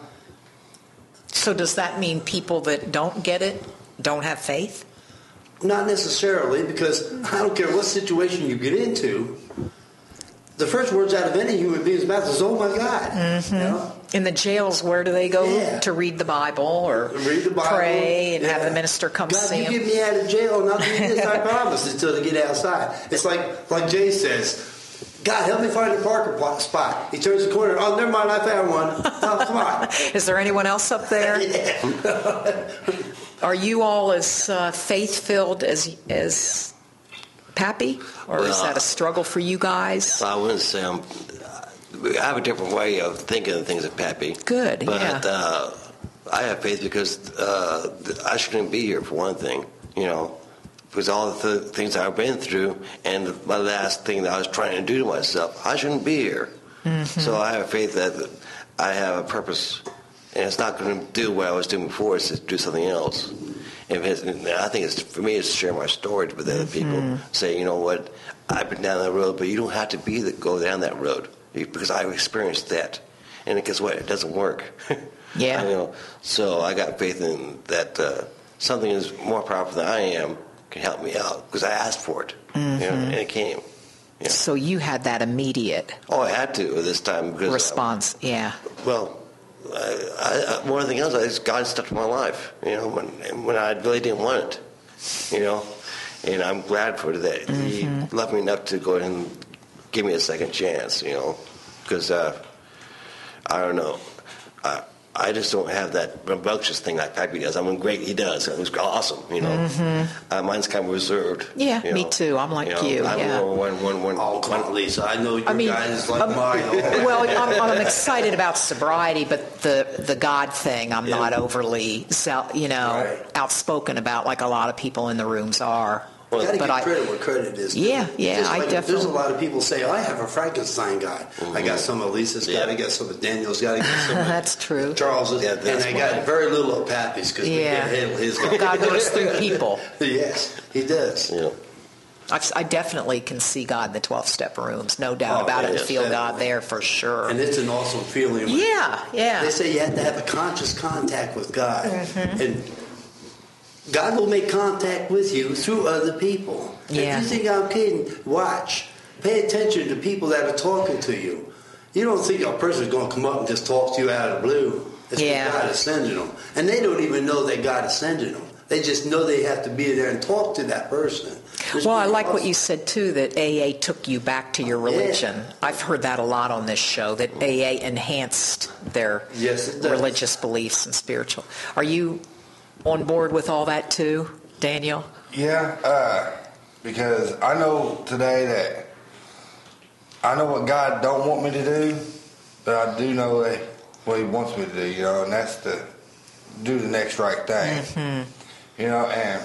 So does that mean people that don't get it don't have faith? Not necessarily, because I don't care what situation you get into, the first words out of any human being's mouth is, oh my God. Mm-hmm. You know? In the jails, where do they go Yeah. to read the Bible or read the Bible, pray and yeah. have the minister come God, see you them? get me out of jail and I'll do this, I promise, until they get outside. It's like, like Jay says, God, help me find a parking spot. He turns the corner. Oh, never mind, I found one. Oh, come on. Is there anyone else up there? Yeah. Are you all as uh, faith-filled as as Pappy? Or Well, is that a struggle for you guys? I wouldn't say I'm. I have a different way of thinking of things than Pappy. Good, but yeah. uh, I have faith because uh, I shouldn't be here for one thing. You know, because all the th- things I've been through, and my last thing that I was trying to do to myself, I shouldn't be here. Mm-hmm. So I have faith that I have a purpose, and it's not going to do what I was doing before. It's to do something else. And it's, and I think it's for me, it's to share my story with other Mm-hmm. people. Say, you know what, I've been down that road, but you don't have to be the, go down that road because I've experienced that. And guess what? It doesn't work. Yeah. You know, so I got faith in that uh, something is more powerful than I am can help me out because I asked for it, mm-hmm. you know, and it came. You know. So you had that immediate Oh, I had to this time because response. Uh, yeah. Well, I, I, more than anything else, I just, God stepped in my life. You know, when when I really didn't want it. You know, and I'm glad for that. Mm-hmm. He loved me enough to go ahead and give me a second chance. You know, because uh, I don't know. I, I just don't have that rambunctious thing like Pappy does. I mean, great, he does. It was awesome, you know. Mm-hmm. Uh, mine's kind of reserved. Yeah, you me know. too. I'm like you. Know, you. I'm yeah. One, one, one, Oh, come on, Lisa. I know your I mean, guys like um, mine. Well, I'm, I'm excited about sobriety, but the the God thing, I'm Yeah. not overly, you know, Right. outspoken about like a lot of people in the rooms are. You got to but give I, credit where credit is. Yeah, yeah, Just I like definitely- There's a lot of people say, oh, I have a Frankenstein God. Mm-hmm. I got some of Lisa's got, Yeah. I got some of Daniel's got, I got some of That's true. Charles's, Yeah, and that's I got very little of Pappy's because we Yeah. can't handle his God. God works through people. Yes, he does. You know. I, I definitely can see God in the twelve-step rooms, no doubt Oh, about it, and yes, feel definitely. God there for sure. And it's an awesome feeling. when- Yeah, yeah. They say you have to have a conscious contact with God. Mm-hmm. And God will make contact with you through other people. Yeah. If you think I'm kidding, watch. Pay attention to people that are talking to you. You don't think a person's going to come up and just talk to you out of the blue. It's Yeah. because God is sending them. And they don't even know that God is sending them. They just know they have to be there and talk to that person. It's Well, I pretty like what awesome. you said, too, that A A took you back to your religion. Yeah. I've heard that a lot on this show, that A A enhanced their Yes, it does. religious beliefs and spiritual. Are you on board with all that, too, Daniel? Yeah, uh, because I know today that I know what God don't want me to do, but I do know that what He wants me to do, you know, and that's to do the next right thing. Mm-hmm. You know, and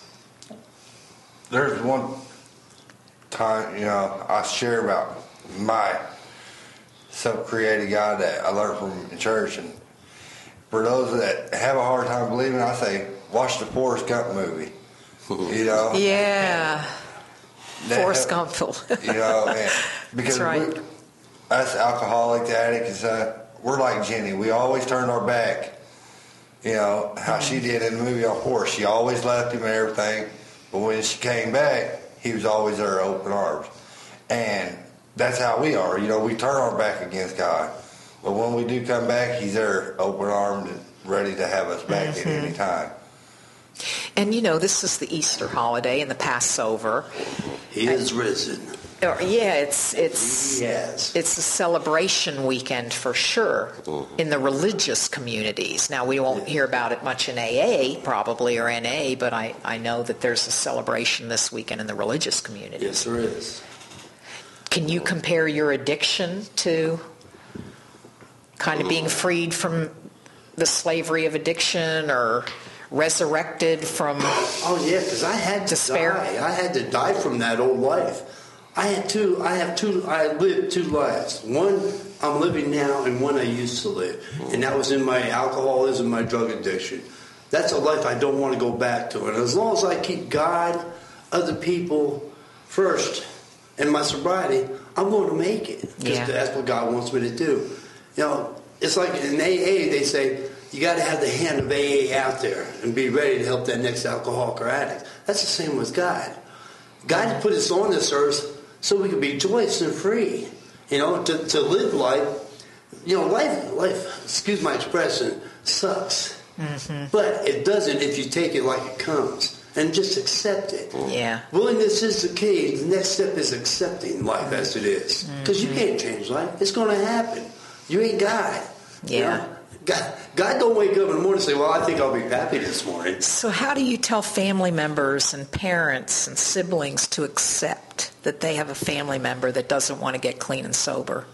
there's one time, you know, I share about my self-created God that I learned from in church, and for those that have a hard time believing, I say, watch the Forrest Gump movie. You know? Yeah. That Forrest help- Gumpville. You know, and because That's right. we, us alcoholics, addicts, uh, we're like Jenny. We always turned our back. You know, how she did in the movie on Forrest. She always left him and everything. But when she came back, he was always there, open arms. And that's how we are. You know, we turn our back against God. But when we do come back, He's there, open armed and ready to have us back Mm-hmm. at any time. And, you know, this is the Easter holiday and the Passover. He is risen. Or, yeah, it's it's Yes. it's a celebration weekend for sure in the religious communities. Now, we won't hear about it much in A A probably or N A, but I, I know that there's a celebration this weekend in the religious communities. Yes, there is. Can you compare your addiction to kind of being freed from the slavery of addiction or resurrected from oh yeah, because I had to despair. die. I had to die from that old life. I had two. I have two. I lived two lives. One I'm living now, and one I used to live, and that was in my alcoholism, my drug addiction. That's a life I don't want to go back to. And as long as I keep God, other people first, and my sobriety, I'm going to make it. Because Yeah. that's what God wants me to do. You know, it's like in A A, they say, you got to have the hand of A A out there and be ready to help that next alcoholic or addict. That's the same with God. God put us on this earth so we can be joyous and free. You know, to, to live life. You know, life, life, excuse my expression, sucks. Mm-hmm. But it doesn't if you take it like it comes and just accept it. Yeah. Willingness is the key. The next step is accepting life as it is. Because Mm-hmm. you can't change life. It's going to happen. You ain't God. You Yeah. know? God, God don't wake up in the morning and say, well, I think I'll be happy this morning. So how do you tell family members and parents and siblings to accept that they have a family member that doesn't want to get clean and sober?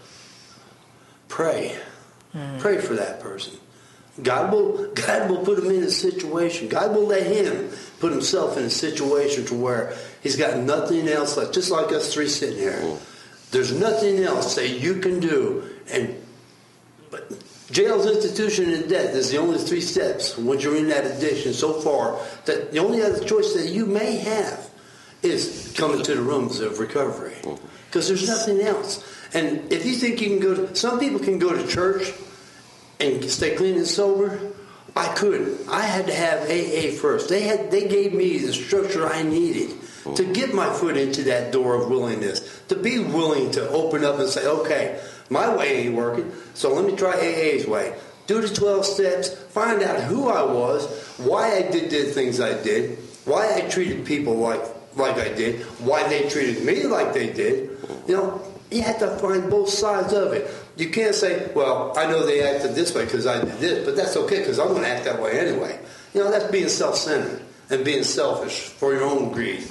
Pray. Pray for that person. God will God will put him in a situation. God will let him put himself in a situation to where he's got nothing else left. Just like us three sitting here. There's nothing else that you can do. And but jail's institution and death is the only three steps once you're in that addiction so far that the only other choice that you may have is coming to the rooms of recovery. Because there's nothing else. And if you think you can go to, some people can go to church and stay clean and sober. I couldn't. I had to have A A first. They had they gave me the structure I needed to get my foot into that door of willingness, to be willing to open up and say, okay, my way ain't working, so let me try A A's way. Do the twelve steps, find out who I was, why I did the things I did, why I treated people like like I did, why they treated me like they did. You know, you have to find both sides of it. You can't say, well, I know they acted this way because I did this, but that's okay because I'm going to act that way anyway. You know, that's being self-centered and being selfish for your own greed.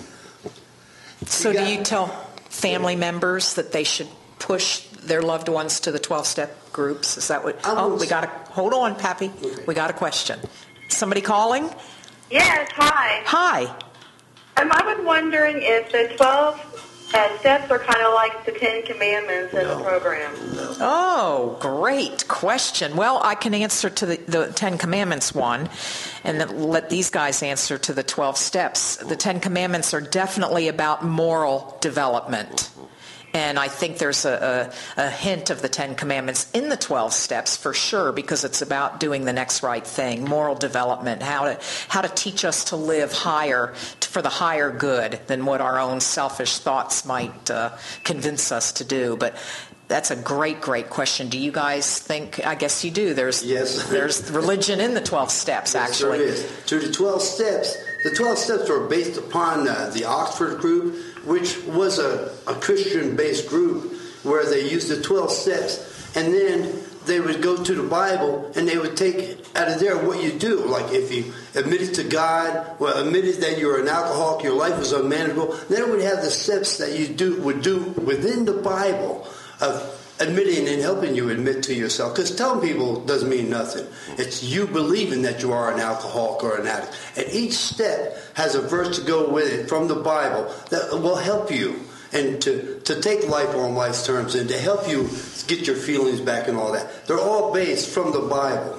So You do got- you tell family members that they should push their loved ones to the twelve-step groups? Is that what? I Oh, will- we got a, hold on, Pappy. Okay. We got a question. Somebody calling? Yes, hi. Hi. Um, I was wondering if the twelve uh, steps are kind of like the Ten Commandments in the program. Oh, great question. Well, I can answer to the, the Ten Commandments one, and then let these guys answer to the twelve steps. The Ten Commandments are definitely about moral development. And I think there's a, a, a hint of the Ten Commandments in the twelve steps for sure, because it's about doing the next right thing, moral development, how to how to teach us to live higher, for the higher good than what our own selfish thoughts might uh, convince us to do. But that's a great, great question. Do you guys think? I guess you do. There's Yes. there's religion in the twelve steps, actually. Yes, there is. To the twelve steps. The twelve steps are based upon uh, the Oxford group, which was a, a Christian-based group where they used the twelve steps, and then they would go to the Bible and they would take out of there what you do. Like if you admitted to God, well, admitted that you're an alcoholic, your life was unmanageable, then it would have the steps that you do would do within the Bible of admitting and helping you admit to yourself. Because telling people doesn't mean nothing. It's you believing that you are an alcoholic or an addict. And each step has a verse to go with it from the Bible that will help you and to, to take life on life's terms and to help you get your feelings back and all that. They're all based from the Bible.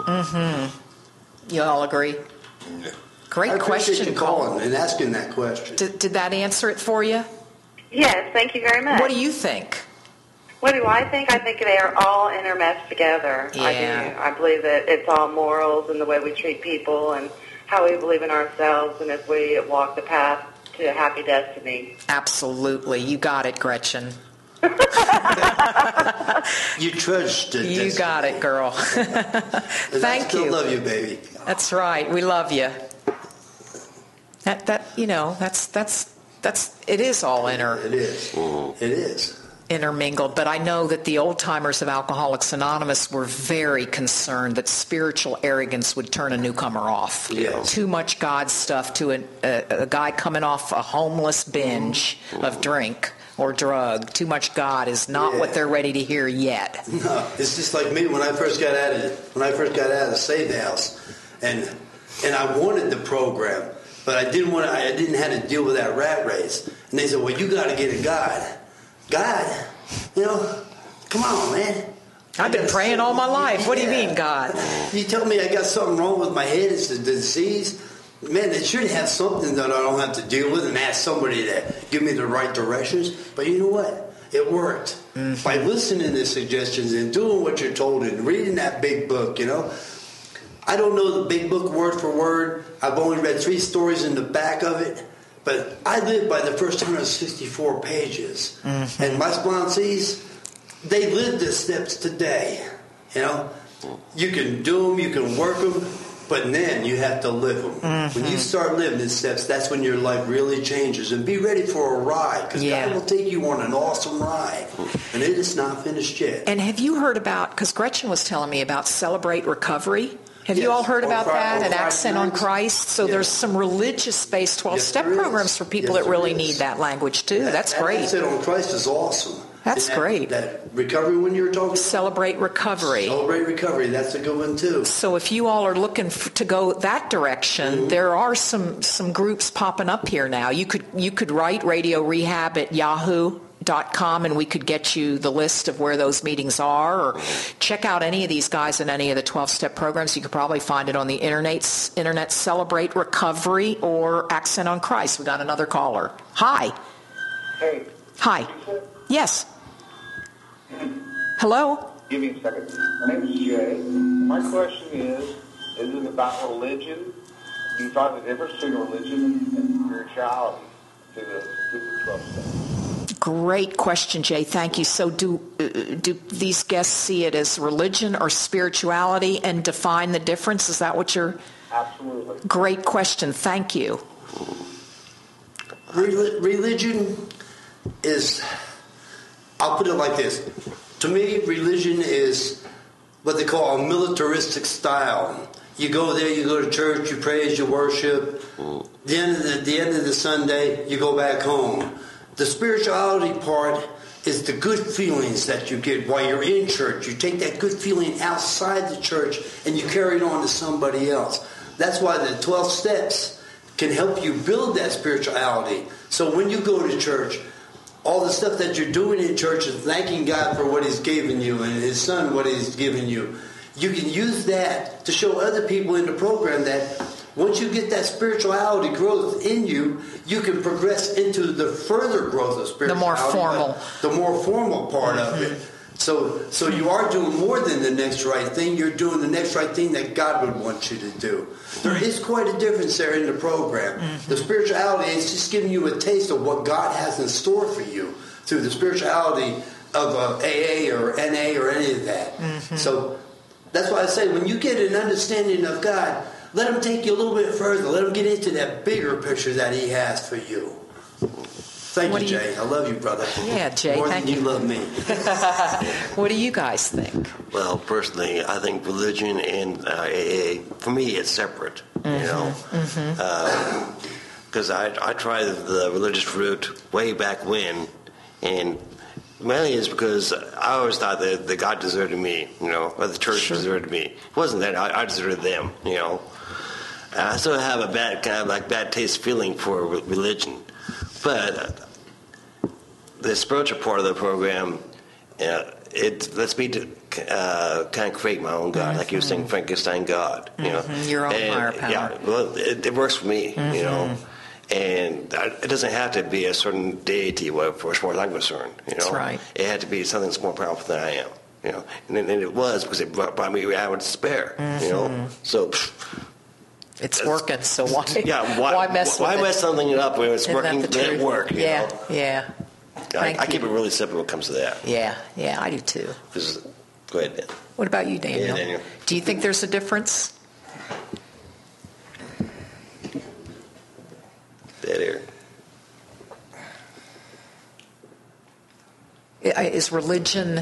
Mm-hmm. You all agree? Great I appreciate question, you calling and asking that question. Did, did that answer it for you? Yes, thank you very much. What do you think? What do I think? I think they are all intermeshed together. I Yeah. do. I believe that it's all morals and the way we treat people and how we believe in ourselves and if we walk the path to a happy destiny. Absolutely. You got it, Gretchen. You trudged it. You got it, girl. Thank Thank I still you. love you, baby. That's right. We love you. That that you know, that's that's that's it is all inner It is. It is. intermingled, but I know that the old timers of Alcoholics Anonymous were very concerned that spiritual arrogance would turn a newcomer off. Yes. Too much God stuff to a, a, a guy coming off a homeless binge of drink or drug. Too much God is not Yeah. what they're ready to hear yet. No, it's just like me when I first got out of when I first got out of the Save House, and and I wanted the program, but I didn't want to, I didn't have to deal with that rat race. And they said, well, you got to get a God. God, you know, come on, man. I've been praying all my life. What do you mean, God? You tell me I got something wrong with my head, it's a disease. Man, it should have something that I don't have to deal with and ask somebody to give me the right directions. But you know what? It worked. Mm-hmm. By listening to suggestions and doing what you're told and reading that big book, you know. I don't know the big book word for word. I've only read three stories in the back of it. But I live by the first one hundred sixty-four pages. Mm-hmm. And my sponsees, they live the steps today. You know, you can do them, you can work them, but then you have to live them. Mm-hmm. When you start living the steps, that's when your life really changes. And be ready for a ride, because yeah. God will take you on an awesome ride. And it is not finished yet. And have you heard about, because Gretchen was telling me about Celebrate Recovery. Have yes. you all heard on about Friday, that at Accent on Christ? So yes. there's some religious-based twelve-step yes, programs for people yes, that really need that language, too. That, That's that great. Accent on Christ is awesome. That's that, great. That recovery one you were talking about? Celebrate Recovery. Celebrate Recovery. That's a good one, too. So if you all are looking f- to go that direction, mm-hmm. there are some, some groups popping up here now. You could you could write Radio Rehab at yahoo dot com and we could get you the list of where those meetings are, or check out any of these guys in any of the twelve-step programs. You could probably find it on the internet, internet Celebrate Recovery or Accent on Christ. We got another caller. Hi. Hey. Hi. Yes. Hello? Give me a second. My name is Jay. My question is, is it about religion? Do you find the difference between religion and spirituality to the, to the twelve steps? Great question, Jay. Thank you. So do uh, do these guests see it as religion or spirituality and define the difference? Is that what you're... Absolutely. Great question. Thank you. Rel- religion is... I'll put it like this. To me, religion is what they call a militaristic style. You go there, you go to church, you praise, you worship. The end of the, the end of the Sunday, you go back home. The spirituality part is the good feelings that you get while you're in church. You take that good feeling outside the church and you carry it on to somebody else. That's why the twelve steps can help you build that spirituality. So when you go to church, all the stuff that you're doing in church is thanking God for what He's given you and His Son what He's given you. You can use that to show other people in the program that once you get that spirituality growth in you, you can progress into the further growth of spirituality. The more formal. The more formal part mm-hmm. of it. So so you are doing more than the next right thing. You're doing the next right thing that God would want you to do. There is quite a difference there in the program. Mm-hmm. The spirituality is just giving you a taste of what God has in store for you through the spirituality of uh, A A or N A or any of that. Mm-hmm. So that's why I say when you get an understanding of God, let Him take you a little bit further. Let Him get into that bigger picture that He has for you. Thank what you, Jay. You, I love you, brother. Yeah, Jay, More thank than you. you love me. What do you guys think? Well, personally, I think religion and uh, A A, for me, it's separate. Mm-hmm. You know, because mm-hmm. uh, I I tried the religious route way back when, and mainly it's because I always thought that, that God deserted me, you know, or the church sure. deserted me. It wasn't that I, I deserted them, you know. And I still have a bad kind of like bad taste feeling for religion, but uh, the spiritual part of the program, uh, it lets me to uh, kind of create my own God, mm-hmm. like you were saying, Frankenstein God, you know. Mm-hmm. Your own and, higher power. Yeah, well, it, it works for me, mm-hmm. you know. And it doesn't have to be a certain deity, for as far as I'm concerned. You know, that's right. It had to be something that's more powerful than I am. You know, and, and it was because it brought, brought me out of despair. Mm-hmm. You know, so it's working. So why? Yeah, why, why mess? Why with mess it? something up when it's Isn't working? Let it work. You yeah, know? yeah. I, I keep it really simple when it comes to that. Yeah, yeah, I do too. Go ahead, Dan. What about you, Daniel? Yeah, Daniel. Do you think there's a difference? Dead air. Is religion,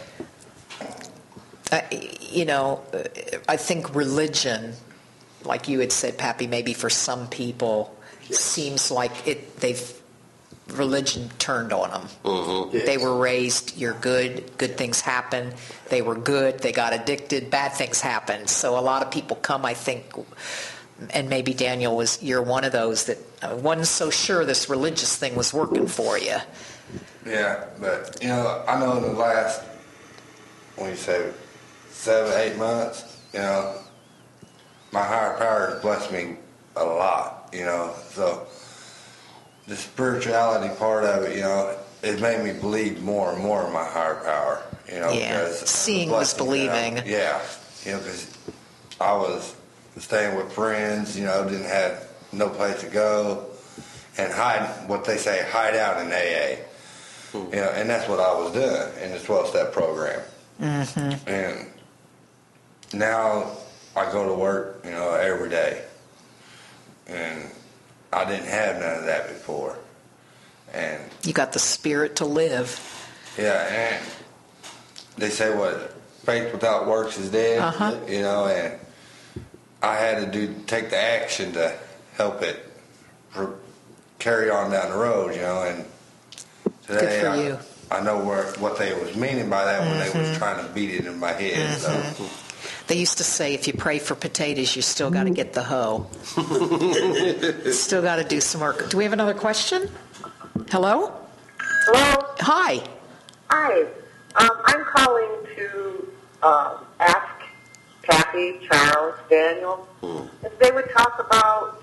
uh, you know, I think religion, like you had said, Pappy, maybe for some people, yes. seems like it they've religion turned on them. Mm-hmm. Yes. They were raised, you're good, good things happen. They were good, they got addicted, bad things happened. So a lot of people come, I think, and maybe Daniel was, you're one of those that uh, wasn't so sure this religious thing was working for you. Yeah, but, you know, I know in the last, when you say seven, eight months, you know, my higher power has blessed me a lot, you know, so the spirituality part of it, you know, it made me believe more and more in my higher power, you know. Yeah, because seeing the was blessing, you know, believing. yeah, you know, because I was staying with friends, you know, didn't have no place to go, and hide, what they say, hide out in A A. Hmm. You know, and that's what I was doing in the twelve-step program. Mm-hmm. And now I go to work, you know, every day. And I didn't have none of that before. And You got the spirit to live. yeah, and they say what, faith without works is dead, Uh-huh. you know, and I had to do take the action to help it for, carry on down the road, you know, and today Good for I, you. I know where, what they was meaning by that when Mm-hmm. they was trying to beat it in my head. Mm-hmm. So. They used to say if you pray for potatoes, you still got to get the hoe. Still got to do some work. Do we have another question? Hello? Hello? Hi. Hi. Um, I'm calling to uh, ask Kathy, Charles, Daniel, if they would talk about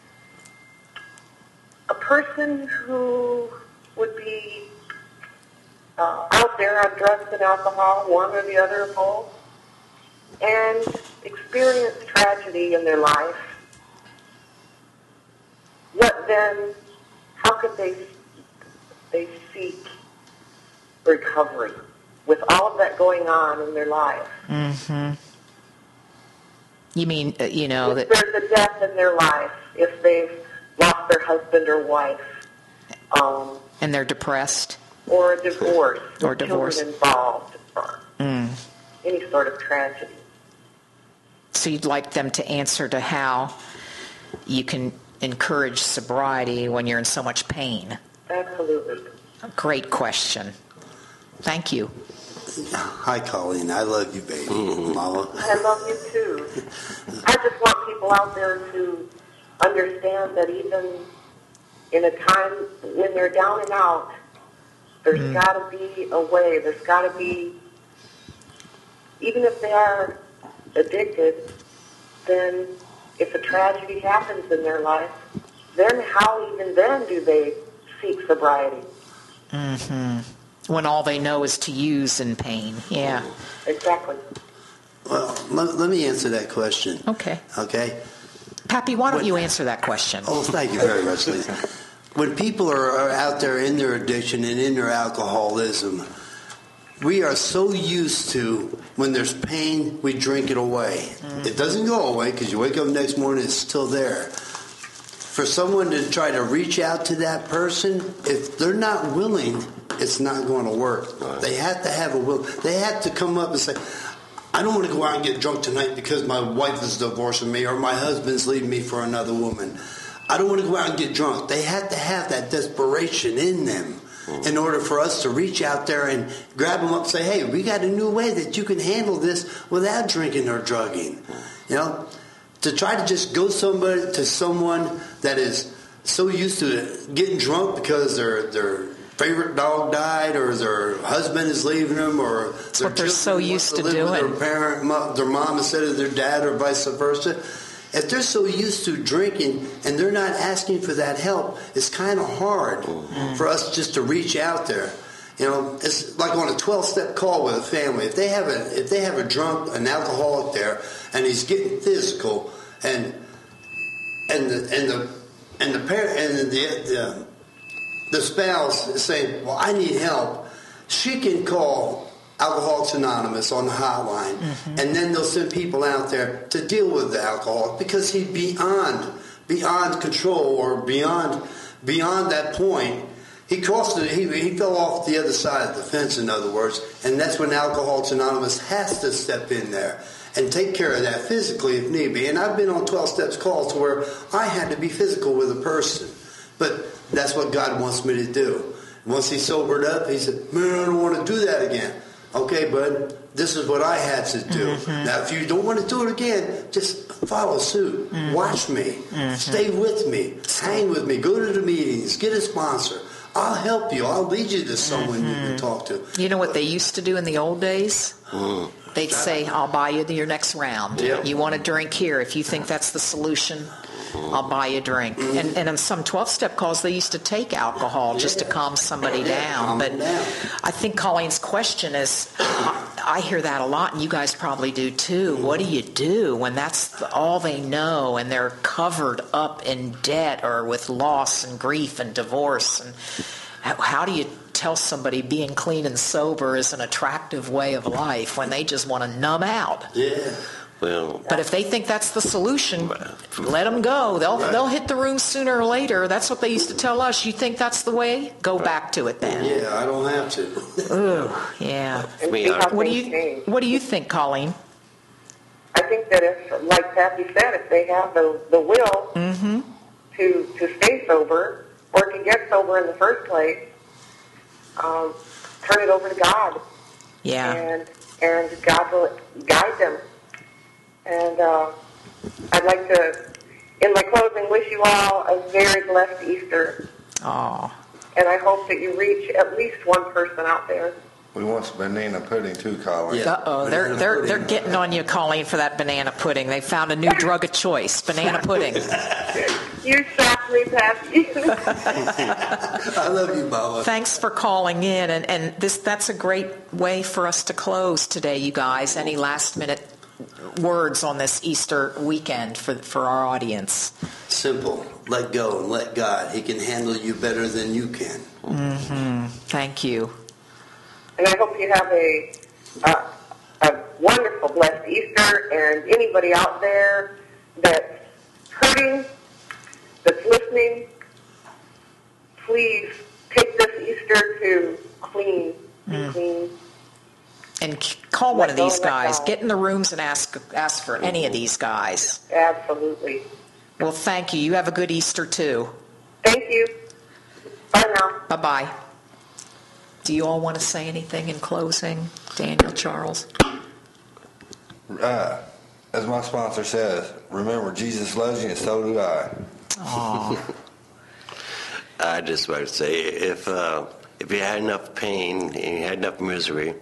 a person who would be uh, out there on drugs and alcohol, one or the other of both, and experience tragedy in their life. What then, how could they they seek recovery with all of that going on in their life? Mm-hmm. You mean, uh, you know, if that there's a death in their life, if they've lost their husband or wife, um, and they're depressed? or a divorce, Or with divorce. children involved, or Mm. any sort of tragedy. So you'd like them to answer to how you can encourage sobriety when you're in so much pain? Absolutely. Great question. Thank you. Hi, Colleen. I love you, baby. Mama. I love you too. I just want people out there to understand that even in a time when they're down and out, there's Mm. got to be a way. There's got to be, even if they are addicted, then if a tragedy happens in their life, then how even then do they seek sobriety? Mm-hmm. When all they know is to use in pain. Yeah. Exactly. Well, let, let me answer that question. Okay. Okay? Pappy, why don't you answer that question? Oh, thank you very much, Lisa. When people are, are out there in their addiction and in their alcoholism, we are so used to when there's pain, we drink it away. Mm. It doesn't go away because you wake up the next morning, it's still there. For someone to try to reach out to that person, if they're not willing, it's not going to work. They have to have a will. They have to come up and say, I don't want to go out and get drunk tonight because my wife is divorcing me or my husband's leaving me for another woman. I don't want to go out and get drunk. They have to have that desperation in them in order for us to reach out there and grab them up and say, hey, we got a new way that you can handle this without drinking or drugging. You know, to try to just go somebody to someone that is so used to getting drunk because their their favorite dog died or their husband is leaving them or That's their what they're so children used want to live with doing. their parent, mo- their mom instead of their dad or vice versa. If they're so used to drinking and they're not asking for that help, it's kind of hard mm. for us just to reach out there. You know, it's like on a twelve-step call with a family. If they have a if they have a drunk, an alcoholic there, and he's getting physical, and and the and the and the parent and the the, the spouse is saying, "Well, I need help," she can call Alcoholics Anonymous on the hotline, mm-hmm. and then they'll send people out there to deal with the alcoholic because he's beyond beyond control or beyond beyond that point. He crossed it. He, he fell off the other side of the fence, in other words, and that's when Alcoholics Anonymous has to step in there and take care of that physically if need be. And I've been on twelve steps calls where I had to be physical with a person, but that's what God wants me to do. Once he sobered up, he said, man, I don't want to do that again. Okay, bud, this is what I had to do. Mm-hmm. Now, if you don't want to do it again, just follow suit. Mm-hmm. Watch me. Mm-hmm. Stay with me. Hang with me. Go to the meetings. Get a sponsor. I'll help you. I'll lead you to someone mm-hmm. you can talk to. You know what they used to do in the old days? Mm. They'd say, I'll buy you your next round. Yep. You want a drink here. If you think that's the solution, I'll buy you a drink. Mm-hmm. And, and in some twelve-step calls, they used to take alcohol just to calm somebody down. But I think Colleen's question is, I hear that a lot, and you guys probably do too. What do you do when that's all they know, and they're covered up in debt or with loss and grief and divorce? And how do you tell somebody being clean and sober is an attractive way of life when they just want to numb out? Yeah. Well, but if they think that's the solution, let them go. They'll right. they'll hit the room sooner or later. That's what they used to tell us. You think that's the way? Go back to it then. Yeah, I don't have to. Ooh, yeah. What do you What do you think, Colleen? I think that if, like Pappy said, if they have the the will mm-hmm. to to stay sober or to get sober in the first place, um, turn it over to God. Yeah. And and God will guide them. And uh, I'd like to, in my closing, wish you all a very blessed Easter. Aww. And I hope that you reach at least one person out there. We want some banana pudding too, Colleen. Yeah. Uh-oh, they're they're they're getting on you, Colleen, for that banana pudding. They found a new drug of choice, banana pudding. You shocked me, Pappy. I love you, Mama. Thanks for calling in, and, and this that's a great way for us to close today, you guys. Any last minute words on this Easter weekend for for our audience? Simple. Let go and let God. He can handle you better than you can. Mm-hmm. Thank you. And I hope you have a, a a wonderful, blessed Easter. And anybody out there that's hurting, that's listening, please take this Easter to clean, mm. clean. And call one of these guys. Get in the rooms and ask ask for any of these guys. Absolutely. Well, thank you. You have a good Easter, too. Thank you. Bye now. Bye-bye. Do you all want to say anything in closing? Daniel, Charles? Uh, as my sponsor says, remember, Jesus loves you and so do I. Aww. I just want to say, if, uh, if you had enough pain and you had enough misery,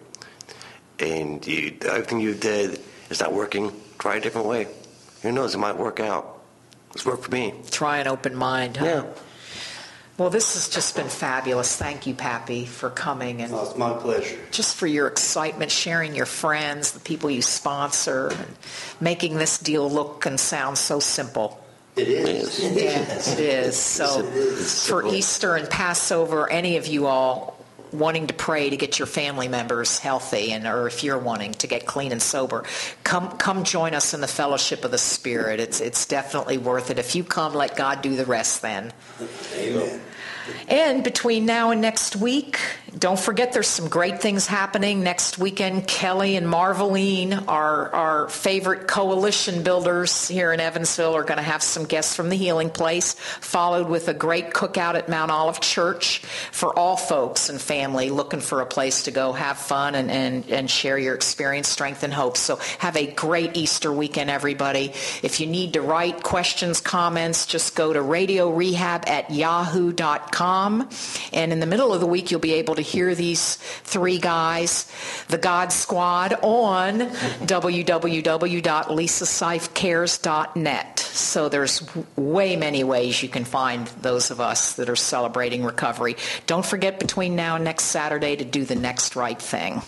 and you, everything you did is not working, try a different way. Who knows, it might work out. It's worked for me. Try an open mind, huh? Yeah. Well, this has just been fabulous. Thank you, Pappy, for coming. And oh, it's my pleasure. Just for your excitement, sharing your friends, the people you sponsor, and making this deal look and sound so simple. It is. Yes, it is. So it is. For Easter and Passover, any of you all wanting to pray to get your family members healthy, and or if you're wanting to get clean and sober, come come join us in the fellowship of the Spirit. It's it's definitely worth it. If you come, let God do the rest then. Amen. And between now and next week, don't forget there's some great things happening next weekend. Kelly and Marveline, our, our favorite coalition builders here in Evansville, are going to have some guests from the Healing Place, followed with a great cookout at Mount Olive Church for all folks and family looking for a place to go have fun and, and, and share your experience, strength, and hope. So have a great Easter weekend, everybody. If you need to write questions, comments, just go to radio rehab at yahoo dot com. And in the middle of the week, you'll be able to hear these three guys, the God Squad, on w w w dot lisa seif cares dot net. So there's way many ways you can find those of us that are celebrating recovery. Don't forget between now and next Saturday to do the next right thing.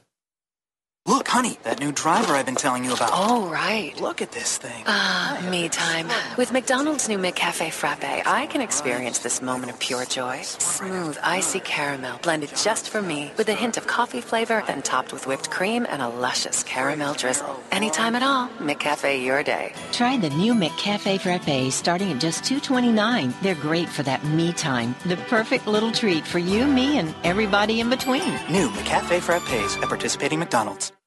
Look, honey, that new driver I've been telling you about. Oh, right. Look at this thing. Ah, me time. With McDonald's new McCafe Frappe, I can experience this moment of pure joy. Smooth, icy caramel, blended just for me, with a hint of coffee flavor, then topped with whipped cream and a luscious caramel drizzle. Anytime at all, McCafe your day. Try the new McCafe Frappe starting at just two twenty-nine. They're great for that me time. The perfect little treat for you, me, and everybody in between. New McCafe Frappes at participating McDonald's.